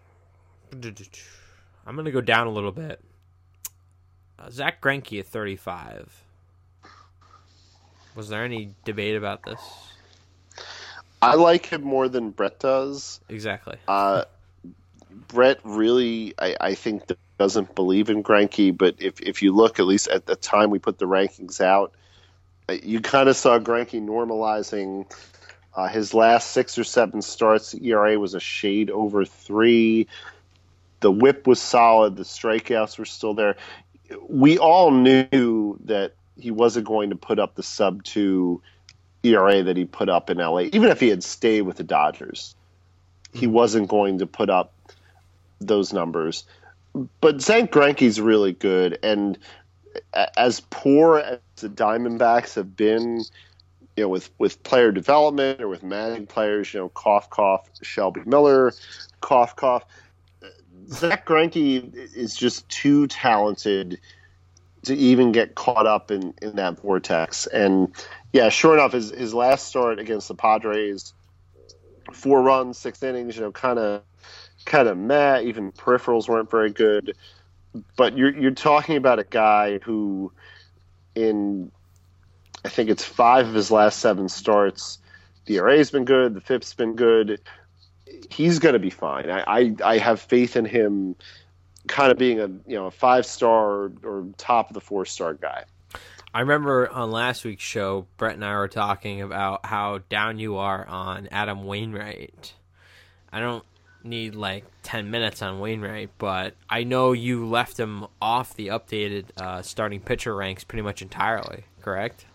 I'm going to go down a little bit. Uh, Zach Greinke at thirty-five. Was there any debate about this? I like him more than Brett does. Exactly. Uh, Brett really, I, I think, doesn't believe in Greinke, but if, if you look, at least at the time we put the rankings out, you kind of saw Greinke normalizing. Uh, his last six or seven starts, E R A was a shade over three. the whip was solid. The strikeouts were still there. We all knew that he wasn't going to put up the sub two E R A that he put up in L A. Even if he had stayed with the Dodgers, he wasn't going to put up those numbers. But Zach Greinke's really good, and as poor as the Diamondbacks have been, you know, with, with player development or with managing players, you know, cough, cough, Shelby Miller, cough, cough. Zach Greinke is just too talented to even get caught up in, in that vortex. And, yeah, sure enough, his, his last start against the Padres, four runs, six innings, you know, kind of kind of meh. Even peripherals weren't very good. But you're you're talking about a guy who, in I think it's five of his last seven starts, the E R A's been good, the F I P's been good. He's going to be fine. I, I, I have faith in him kind of being a you know a five-star or top of the four-star guy. I remember on last week's show, Brett and I were talking about how down you are on Adam Wainwright. I don't need like ten minutes on Wainwright, but I know you left him off the updated uh, starting pitcher ranks pretty much entirely, correct?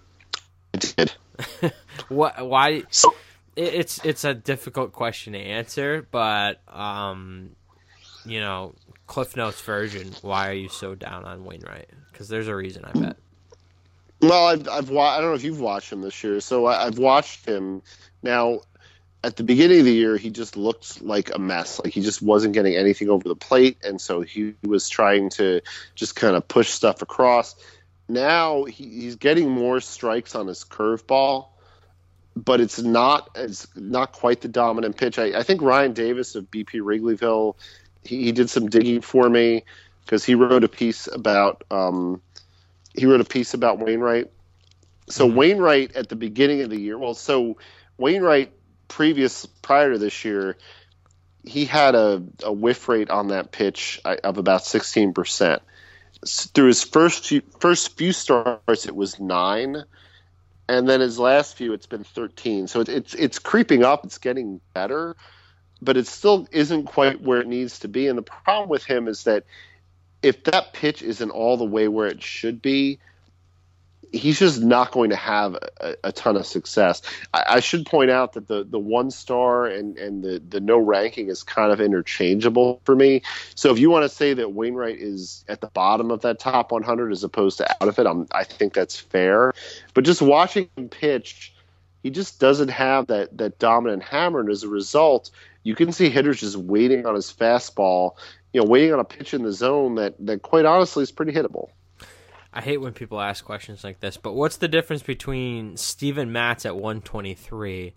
I did. What? Why? So, it, it's it's a difficult question to answer, but um, you know, Cliff Notes version. Why are you so down on Wainwright? Because there's a reason, I bet. Well, I've I've wa- I don't know if you've watched him this year, so I, I've watched him now. At the beginning of the year, he just looked like a mess. Like he just wasn't getting anything over the plate, and so he was trying to just kind of push stuff across. Now he, he's getting more strikes on his curveball, but it's not it's not quite the dominant pitch. I, I think Ryan Davis of B P Wrigleyville, he, he did some digging for me because he wrote a piece about um, he wrote a piece about Wainwright. So Wainwright at the beginning of the year, well, so Wainwright. Previous prior to this year, he had a, a whiff rate on that pitch of about sixteen percent. Through his first few, first few starts, it was nine, and then his last few, it's been thirteen. So it, it's it's creeping up. It's getting better, but it still isn't quite where it needs to be. And the problem with him is that if that pitch isn't all the way where it should be, he's just not going to have a, a ton of success. I, I should point out that the, the one star and, and the, the no ranking is kind of interchangeable for me. So if you want to say that Wainwright is at the bottom of that top one hundred as opposed to out of it, I'm, I think that's fair. But just watching him pitch, he just doesn't have that, that dominant hammer. And as a result, you can see hitters just waiting on his fastball, you know, waiting on a pitch in the zone that, that quite honestly is pretty hittable. I hate when people ask questions like this, but what's the difference between Steven Matz at one twenty-three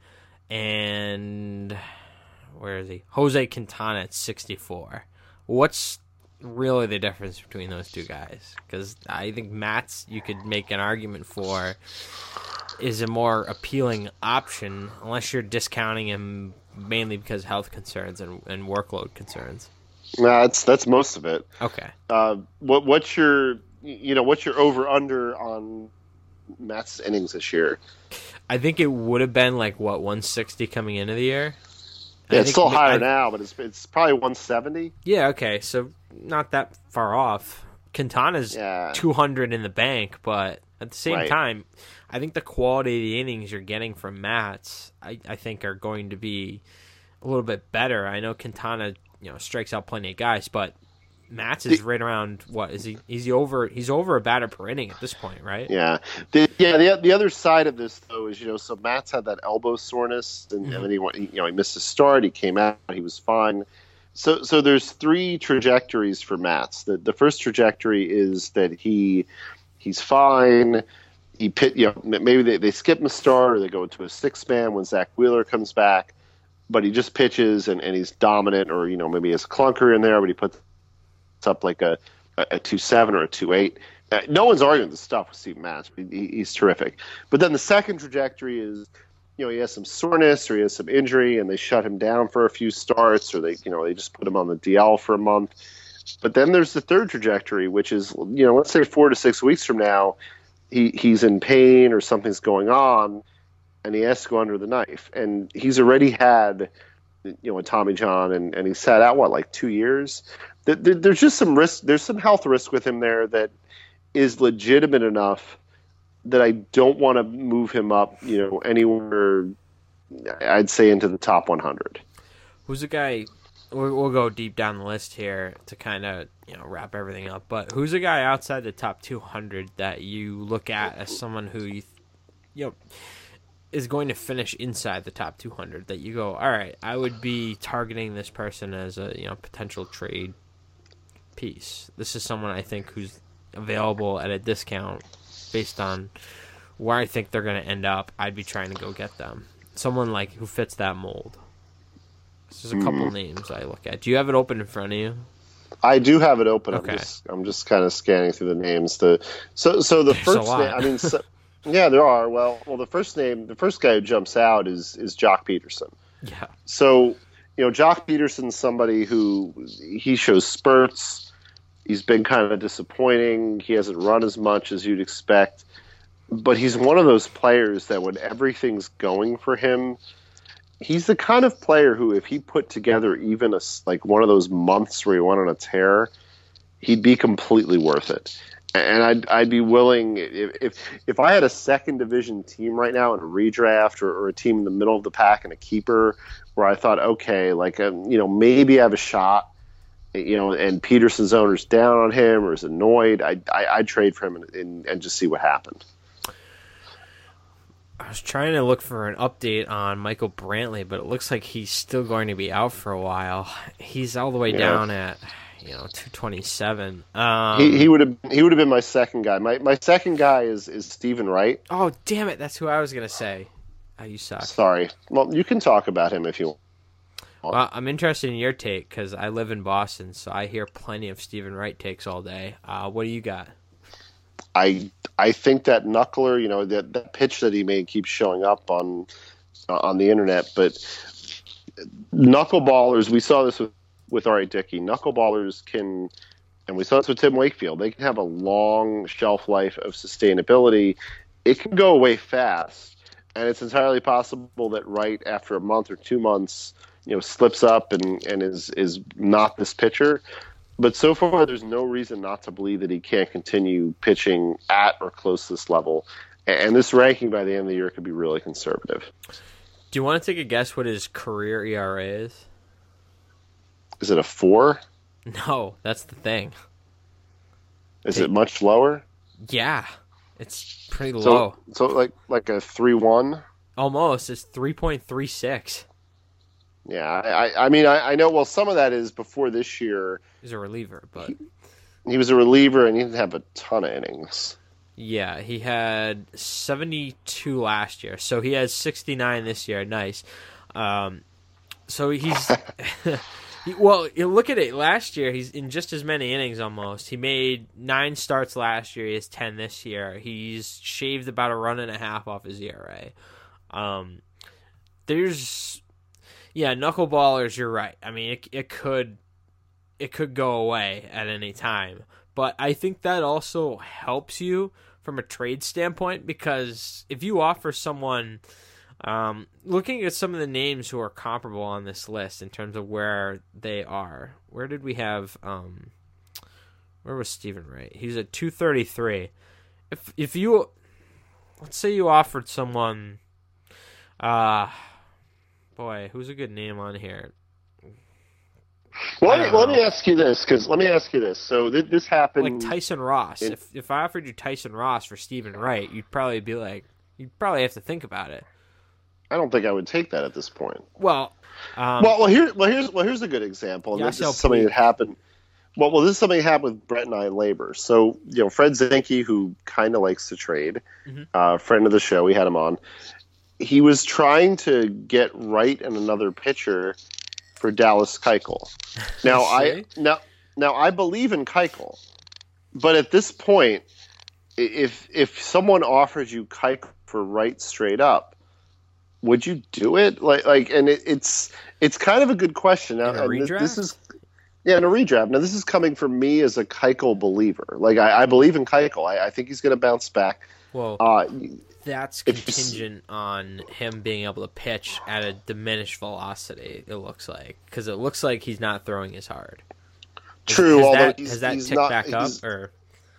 and where is he? Jose Quintana at sixty-four? What's really the difference between those two guys? Because I think Matz, you could make an argument for, is a more appealing option unless you're discounting him mainly because of health concerns and, and workload concerns. No, that's that's most of it. Okay. Uh, what what's your you know what's your over under on Matt's innings this year? I think it would have been like what one sixty coming into the year. Yeah, it's still higher I, now, but it's it's probably one seventy. Yeah, okay, so not that far off. Quintana's yeah. two hundred in the bank, but at the same right. time, I think the quality of the innings you're getting from Matz, I, I think, are going to be a little bit better. I know Quintana, you know, strikes out plenty of guys, but Matz is right around what is he? Is he over? He's over a batter per inning at this point, right? Yeah, the, yeah. The the other side of this though is you know so Matz had that elbow soreness, and, mm-hmm. and then he went. You know, he missed his start. He came out. He was fine. So so there's three trajectories for Matz. The the first trajectory is that he he's fine. He pit. You know, maybe they, they skip him a start or they go to a six man when Zach Wheeler comes back, but he just pitches and, and he's dominant, or you know maybe he has a clunker in there, but he puts up like a, a two seven or a two eight. Uh, no one's arguing the stuff with Steve Matz. He, he's terrific. But then the second trajectory is, you know, he has some soreness or he has some injury, and they shut him down for a few starts, or they, you know, they just put him on the D L for a month. But then there's the third trajectory, which is, you know, let's say four to six weeks from now, he he's in pain or something's going on, and he has to go under the knife. And he's already had you know, with Tommy John, and, and he sat out what like two years. There, there, there's just some risk. There's some health risk with him there that is legitimate enough that I don't want to move him up, you know, anywhere. I'd say into the top one hundred. Who's a guy? We'll, we'll go deep down the list here to kind of, you know, wrap everything up. But who's a guy outside the top two hundred that you look at as someone who you, you know, is going to finish inside the top two hundred? That you go, all right, I would be targeting this person as a, you know, potential trade piece. This is someone I think who's available at a discount based on where I think they're going to end up. I'd be trying to go get them. Someone like who fits that mold. There's a couple mm. names I look at. Do you have it open in front of you? I do have it open. Okay. I'm just I'm just kind of scanning through the names. The so so the There's first name. I mean, so, yeah, there are. Well, well, the first name, the first guy who jumps out is is Jock Peterson. Yeah. So you know, Jock Peterson's somebody who he shows spurts. He's been kind of disappointing. He hasn't run as much as you'd expect. But he's one of those players that when everything's going for him, he's the kind of player who, if he put together even a, like one of those months where he went on a tear, he'd be completely worth it. And I'd I'd be willing, if if, if I had a second division team right now in a redraft, or, or a team in the middle of the pack and a keeper, where I thought, okay, like um, you know, maybe I have a shot, you know, and Peterson's owner's down on him or is annoyed, I'd, I, I'd trade for him and, and, and just see what happened. I was trying to look for an update on Michael Brantley, but it looks like he's still going to be out for a while. He's all the way yeah. down at, you know, two twenty-seven. Um, he he would have he would have been my second guy. My my second guy is is Stephen Wright. Oh, damn it! That's who I was gonna say. Oh, you suck. Sorry. Well, you can talk about him if you want. Well, I'm interested in your take because I live in Boston, so I hear plenty of Stephen Wright takes all day. Uh, what do you got? I I think that knuckler, you know, that, that pitch that he made keeps showing up on uh, on the internet. But knuckleballers, we saw this with, with R A. Dickey. Knuckleballers can, and we saw this with Tim Wakefield, they can have a long shelf life of sustainability. It can go away fast, and it's entirely possible that Wright, after a month or two months, you know, slips up and, and is is not this pitcher. But so far, there's no reason not to believe that he can't continue pitching at or close to this level. And this ranking by the end of the year could be really conservative. Do you want to take a guess what his career E R A is? Is it a four? No, that's the thing. Is take... it much lower? Yeah, it's pretty so, low. So like like a three one? Almost. It's three point three six. Yeah, I, I mean, I, I know, well, some of that is before this year. He's a reliever, but... He, he was a reliever, and he didn't have a ton of innings. Yeah, he had seventy-two last year, so he has sixty-nine this year. Nice. Um, so he's... he, well, you look at it. Last year, he's in just as many innings almost. He made nine starts last year. He has ten this year. He's shaved about a run and a half off his E R A. Um, there's... Yeah, knuckleballers, you're right. I mean, it, it could it could go away at any time. But I think that also helps you from a trade standpoint, because if you offer someone, um, looking at some of the names who are comparable on this list in terms of where they are, where did we have, um, where was Stephen Wright? He's at two thirty-three. If, if you, let's say you offered someone, uh... Boy, who's a good name on here? Well, let me, let me ask you this, because let me ask you this. So th- this happened, like Tyson Ross. In, if if I offered you Tyson Ross for Stephen Wright, you'd probably be like, you'd probably have to think about it. I don't think I would take that at this point. Well, um, well, well, here, well, here's well, here's a good example. And this is something that happened. Well, well, this is something that happened with Brett and I in labor. So, you know, Fred Zinke, who kind of likes to trade, mm-hmm. uh, friend of the show, we had him on. He was trying to get Wright and another pitcher for Dallas Keuchel. Now I now now I believe in Keuchel, but at this point, if if someone offered you Keuchel for Wright straight up, would you do it? Like like, and it, it's it's kind of a good question. Now, in a redraft? This is yeah, in a redraft. Now this is coming from me as a Keuchel believer. Like I, I believe in Keuchel. I, I think he's going to bounce back. Well. Uh, that's contingent on him being able to pitch at a diminished velocity, it looks like. Because it looks like he's not throwing as hard. True, has although that, he's, has that he's ticked not, back up? Or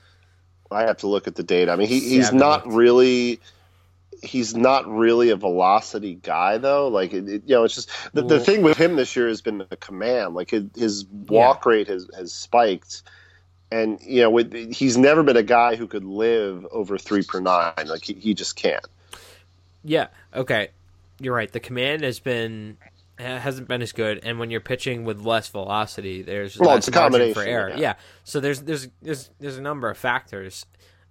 I have to look at the data. I mean, he, he's Seven not looked. really... He's not really a velocity guy, though. Like, it, it, you know, it's just... The, the Well- thing with him this year has been the command. Like, his, his walk rate has, has spiked. And, you know, with, he's never been a guy who could live over three per nine. Like, he, he just can't. Yeah, okay. You're right. The command has been hasn't been as good, and when you're pitching with less velocity, there's Well, less it's a margin for combination, error. yeah. Yeah. So there's there's there's there's a number of factors.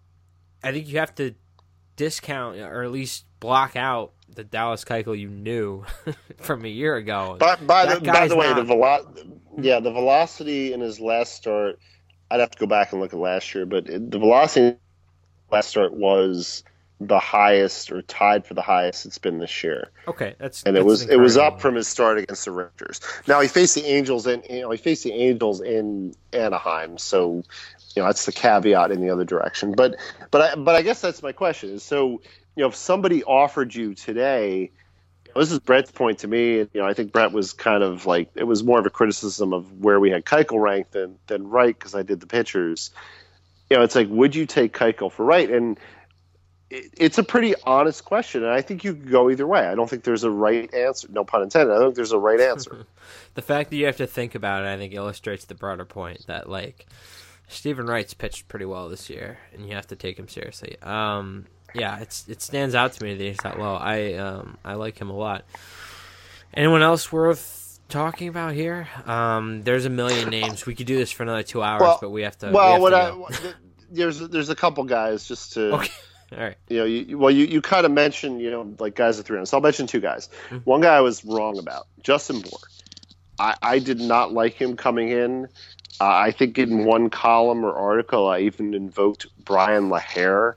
I think you have to discount or at least block out the Dallas Keuchel you knew from a year ago. By, by That the, by guy's the way, not- the velo- yeah, the velocity in his last start, I'd have to go back and look at last year, but it, the velocity in his last start was the highest or tied for the highest it's been this year. Okay, that's And it that's was it was encouraging. up from his start against the Rangers. Now he faced the Angels in you know he faced the Angels in Anaheim, so you know that's the caveat in the other direction. But but I but I guess that's my question. Is so you know if somebody offered you today, you know, this is Brett's point to me. And, you know I think Brett was kind of like it was more of a criticism of where we had Keuchel ranked than than Wright because I did the pitchers. You know it's like would you take Keuchel for Wright and it's a pretty honest question, and I think you could go either way. I don't think there's a right answer. No pun intended. I don't think there's a right answer. The fact that you have to think about it, I think, illustrates the broader point that, like, Stephen Wright's pitched pretty well this year, and you have to take him seriously. Um, yeah, it's it stands out to me that he's that low. I um, I like him a lot. Anyone else worth talking about here? Um, there's a million names. We could do this for another two hours, Well- but we have to. well, we have what to I, go. what- there's there's a couple guys just to Okay. All right. you know you, well you, you kind of mentioned you know like guys at three hundred. So I'll mention two guys. Mm-hmm. One guy I was wrong about, Justin Bour. I, I did not like him coming in. Uh, I think in one column or article I even invoked Brian LaHare.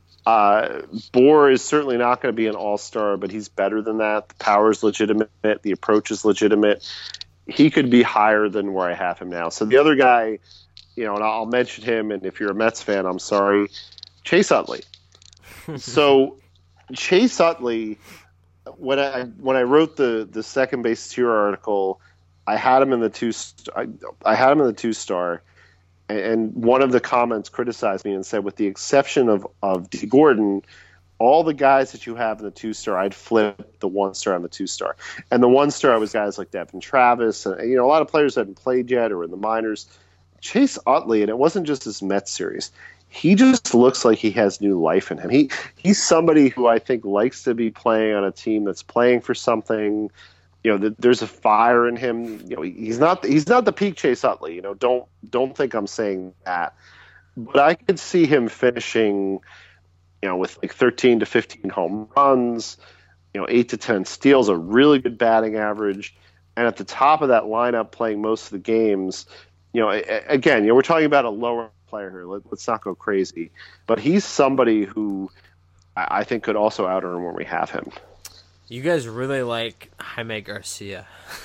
Uh, Bour is certainly not going to be an all-star, but he's better than that. The power is legitimate. The approach is legitimate. He could be higher than where I have him now. So the other guy, you know, and I'll mention him, and if you're a Mets fan, I'm sorry, Chase Utley. So Chase Utley, when I when I wrote the, the second base tier article, I had him in the two. I, I had him in the two star, and one of the comments criticized me and said, with the exception of of D. Gordon, all the guys that you have in the two star, I'd flip the one star on the two star, and the one star was guys like Devin Travis, and you know a lot of players that hadn't played yet or in the minors. Chase Utley, and it wasn't just this Mets series. He just looks like he has new life in him. He he's somebody who I think likes to be playing on a team that's playing for something. You know, the, there's a fire in him. You know, he's not he's not the peak Chase Utley. You know, don't don't think I'm saying that, but I could see him finishing, you know, with like thirteen to fifteen home runs, you know, eight to ten steals, a really good batting average, and at the top of that lineup, playing most of the games. You know, again, you know, we're talking about a lower player here. Let, let's not go crazy, but he's somebody who I, I think could also out earn when we have him. You guys really like Jaime Garcia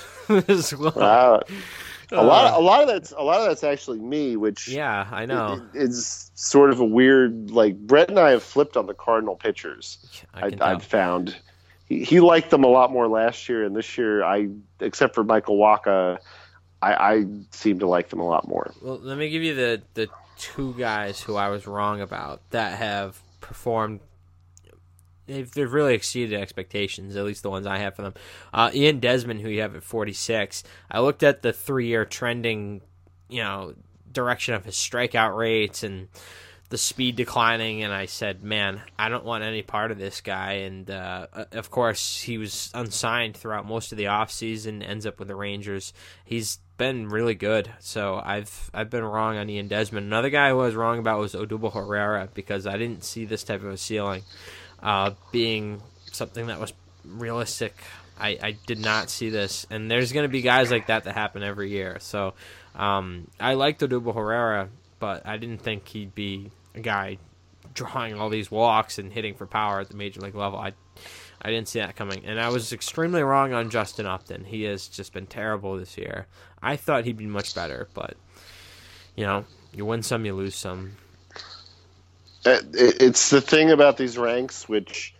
as well. Uh, a lot, of, a lot of that's a lot of that's actually me, which Yeah, I know. is sort of a weird. Like Brett and I have flipped on the Cardinal pitchers. I I, can tell. I've found he, he liked them a lot more last year, and this year, I except for Michael Wacha, I, I seem to like them a lot more. Well, let me give you the, the two guys who I was wrong about that have performed. They've, they've really exceeded expectations, at least the ones I have for them. Uh, Ian Desmond, who you have at forty-six. I looked at the three-year trending, you know, direction of his strikeout rates and the speed declining, and I said, man, I don't want any part of this guy. And, uh, of course, he was unsigned throughout most of the offseason, ends up with the Rangers. He's been really good, so I've I've been wrong on Ian Desmond. Another guy who I was wrong about was Odubel Herrera, because I didn't see this type of a ceiling uh, being something that was realistic. I, I did not see this, and there's going to be guys like that that happen every year. So um, I liked Odubel Herrera, but I didn't think he'd be a guy drawing all these walks and hitting for power at the major league level. I I didn't see that coming. And I was extremely wrong on Justin Upton. He has just been terrible this year. I thought he'd be much better, but, you know, you win some, you lose some. Uh, it- It's the thing about these ranks, which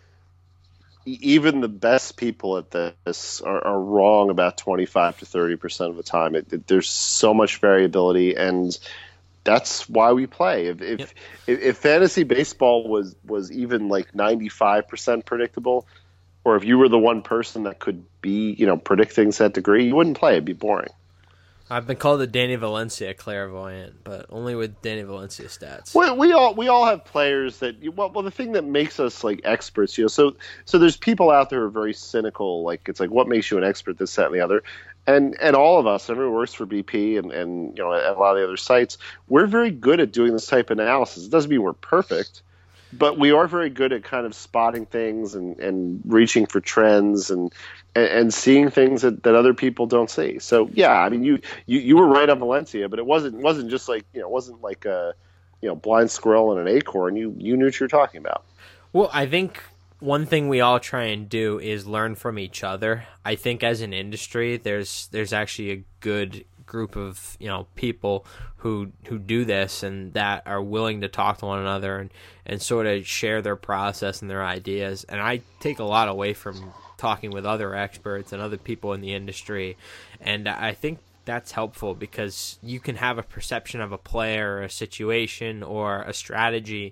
e- even the best people at this are, are wrong about twenty-five to thirty percent of the time. It, it, there's so much variability, and that's why we play. If if, Yep. if if fantasy baseball was was even like ninety-five percent predictable, or if you were the one person that could be, you know, predict things to that degree, you wouldn't play. It'd be boring. I've been called the Danny Valencia clairvoyant, but only with Danny Valencia stats. We, we all we all have players that well, well the thing that makes us like experts, you know. So so there's people out there who are very cynical. Like it's like what makes you an expert? This, that, and the other. And and all of us, everyone who works for B P and, and you know at a lot of the other sites, we're very good at doing this type of analysis. It doesn't mean we're perfect, but we are very good at kind of spotting things and, and reaching for trends and and, and seeing things that, that other people don't see. So yeah, I mean you, you, you were right on Valencia, but it wasn't wasn't just like you know it wasn't like a you know blind squirrel and an acorn. You you knew what you were talking about. Well, I think one thing we all try and do is learn from each other. I think as an industry, there's there's actually a good group of you know people who who do this and that are willing to talk to one another and, and sort of share their process and their ideas. And I take a lot away from talking with other experts and other people in the industry. And I think that's helpful because you can have a perception of a player or a situation or a strategy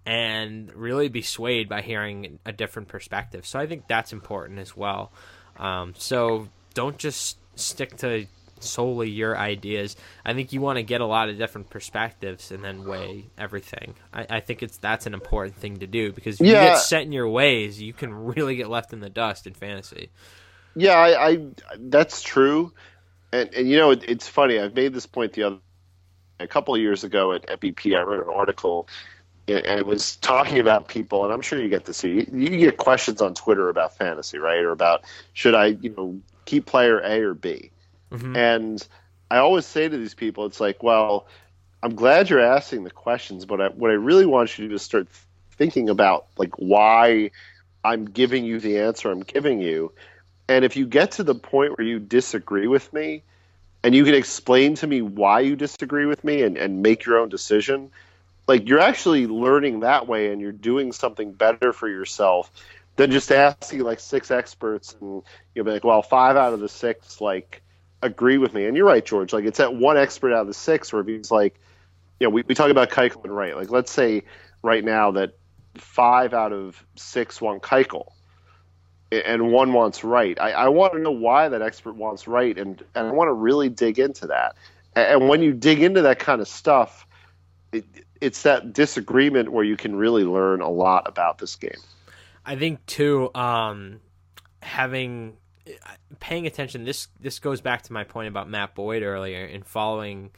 and really be swayed by hearing a different perspective. So I think that's important as well. Um, so don't just stick to solely your ideas. I think you want to get a lot of different perspectives and then weigh everything. I, I think it's that's an important thing to do because if Yeah. you get set in your ways, you can really get left in the dust in fantasy. Yeah, I, I that's true, and and you know it, it's funny. I've made this point the other a couple of years ago at, at B P. I wrote an article and it was talking about people, and I'm sure you get to see you get questions on Twitter about fantasy, right, or about should I you know keep player A or B, Mm-hmm. and I always say to these people, it's like, well, I'm glad you're asking the questions, but I, what I really want you to do is start thinking about like why I'm giving you the answer I'm giving you. And if you get to the point where you disagree with me and you can explain to me why you disagree with me and, and make your own decision, like you're actually learning that way and you're doing something better for yourself than just asking like six experts and you'll be like, well, five out of the six like agree with me. And you're right, George. Like it's that one expert out of the six where he's like, you know, we, we talk about Keuchel and Wright. Like let's say right now that five out of six want Keuchel and one wants Wright. I, I want to know why that expert wants Wright, and, and I want to really dig into that. And, and when you dig into that kind of stuff, it, it's that disagreement where you can really learn a lot about this game. I think too, um, having paying attention. This this goes back to my point about Matt Boyd earlier and following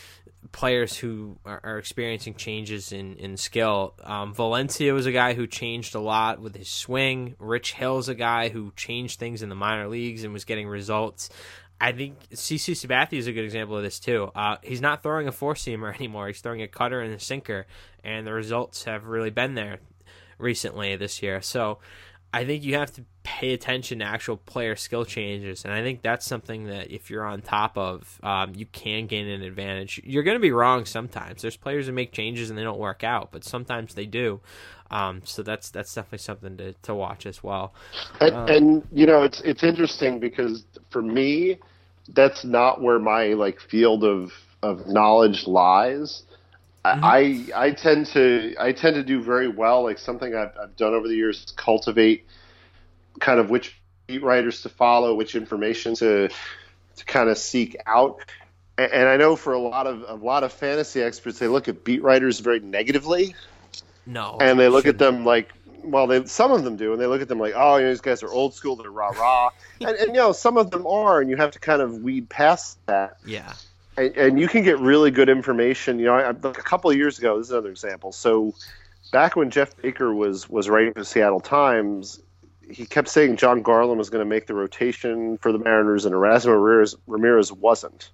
players who are, are experiencing changes in, in skill. Um, Valencia was a guy who changed a lot with his swing. Rich Hill's a guy who changed things in the minor leagues and was getting results. I think C C Sabathia is a good example of this too. Uh, he's not throwing a four-seamer anymore. He's throwing a cutter and a sinker, and the results have really been there recently this year. So I think you have to pay attention to actual player skill changes, and I think that's something that if you're on top of, um, you can gain an advantage. You're going to be wrong sometimes. There's players who make changes and they don't work out, but sometimes they do. Um, so that's that's definitely something to, to watch as well. And, Um, and you know, it's it's interesting because for me, that's not where my like field of, of knowledge lies. Mm-hmm. I I tend to I tend to do very well. Like something I've, I've done over the years is cultivate kind of which beat writers to follow, which information to to kind of seek out. And, and I know for a lot of a lot of fantasy experts, they look at beat writers very negatively, no, and they look at shouldn't. them like, well, they some of them do, and they look at them like, oh, you know, these guys are old school, they're rah rah, and, and you know, some of them are, and you have to kind of weed past that. Yeah. And, and you can get really good information. You know, I, like a couple of years ago, this is another example. So back when Jeff Baker was was writing for the Seattle Times, he kept saying John Garland was going to make the rotation for the Mariners, and Erasmo Ramirez, Ramirez wasn't.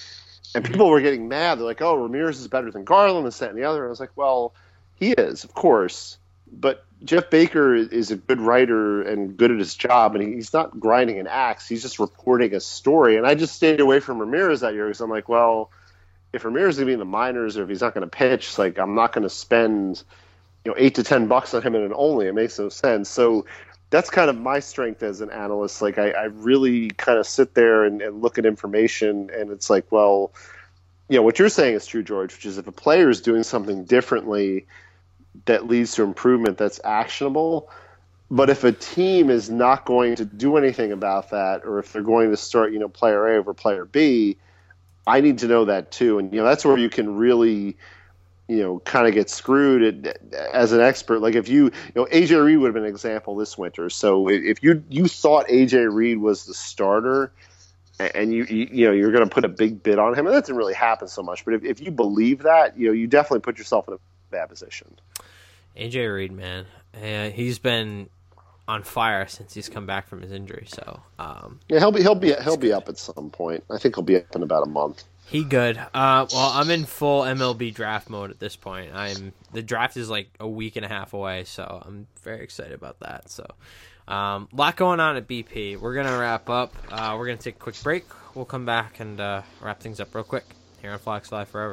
And people were getting mad. They're like, oh, Ramirez is better than Garland, this, that, and the other. And I was like, well, he is, of course. But Jeff Baker is a good writer and good at his job, and he's not grinding an axe. He's just reporting a story. And I just stayed away from Ramirez that year because I'm like, well, if Ramirez is going to be in the minors or if he's not going to pitch, like I'm not going to spend you know, eight to ten bucks on him in an only. It makes no sense. So that's kind of my strength as an analyst. Like I, I really kind of sit there and, and look at information, and it's like, well, you know, what you're saying is true, George, which is if a player is doing something differently that leads to improvement, that's actionable. But if a team is not going to do anything about that, or if they're going to start, you know, player A over player B, I need to know that too. And, you know, that's where you can really, you know, kind of get screwed as an expert. Like if you, you know, A J Reed would have been an example this winter. So if you you thought A J Reed was the starter, and you you, you know you're going to put a big bid on him, and that doesn't really happen so much. But if, if you believe that, you know, you definitely put yourself in a bad position. A J Reed, man, uh, he's been on fire since he's come back from his injury. So um, yeah, he'll be he'll be he'll be up at some point. I think he'll be up in about a month. He good. Uh, well, I'm in full M L B draft mode at this point. I'm the draft is like a week and a half away, so I'm very excited about that. So, um, a lot going on at B P. We're gonna wrap up. Uh, we're gonna take a quick break. We'll come back and uh, wrap things up real quick here on Flags Fly Forever.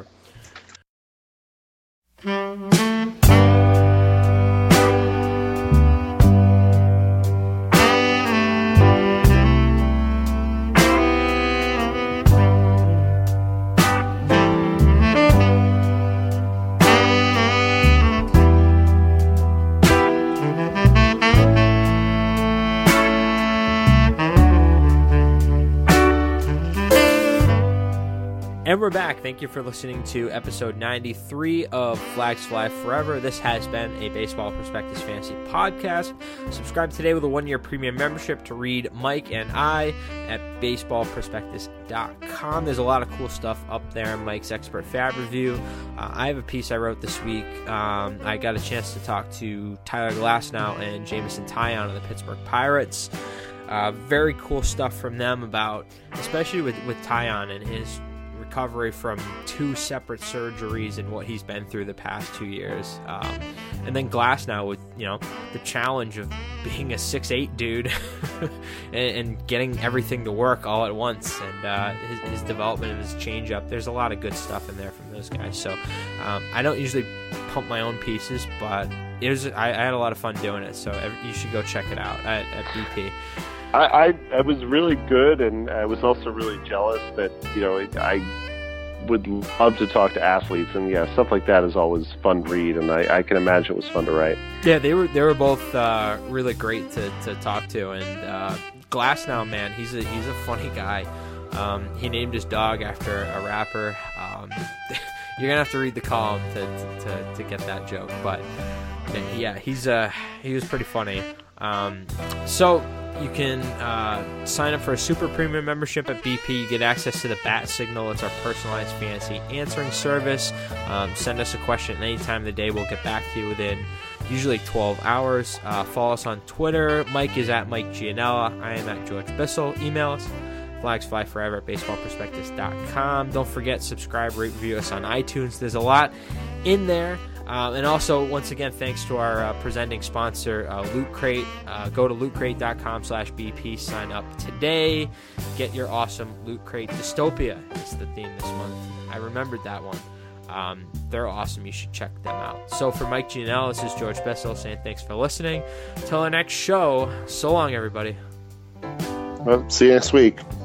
And we're back. Thank you for listening to episode ninety-three of Flags Fly Forever. This has been a Baseball Prospectus Fantasy podcast. Subscribe today with a one-year premium membership to read Mike and I at baseball prospectus dot com. There's a lot of cool stuff up there. Mike's Expert Fab Review. Uh, I have a piece I wrote this week. Um, I got a chance to talk to Tyler Glasnow and Jameson Taillon of the Pittsburgh Pirates. Uh, very cool stuff from them about, especially with, with Taillon and his recovery from two separate surgeries and what he's been through the past two years. Um, and then Glasnow with, you know, the challenge of being a six eight dude and, and getting everything to work all at once, and uh, his, his development of his changeup. There's a lot of good stuff in there from those guys. So um, I don't usually pump my own pieces, but it was I, I had a lot of fun doing it. So you should go check it out at, at B P. I, I, I was really good, and I was also really jealous that, you know, I would love to talk to athletes, and yeah, stuff like that is always fun to read, and I, I can imagine it was fun to write. Yeah, they were they were both uh, really great to, to talk to, and uh, Glasnow, man, he's a he's a funny guy. Um, he named his dog after a rapper. Um, you're gonna have to read the column to to, to get that joke, but yeah, he's uh he was pretty funny. Um, so. You can uh, sign up for a super premium membership at B P. You get access to the Bat Signal. It's our personalized fantasy answering service. Um, send us a question at any time of the day. We'll get back to you within usually twelve hours. Uh, follow us on Twitter. Mike is at Mike Gianella. I am at George Bissell. Email us, flagsflyforever at baseball prospectus dot com. Don't forget, subscribe, rate, review us on iTunes. There's a lot in there. Um, and also, once again, thanks to our uh, presenting sponsor, uh, Loot Crate. Uh, go to loot crate dot com slash B P. Sign up today. Get your awesome Loot Crate. Dystopia is the theme this month. I remembered that one. Um, they're awesome. You should check them out. So for Mike Gianella, this is George Bissell saying thanks for listening. Till our next show, so long, everybody. Well, see you next week.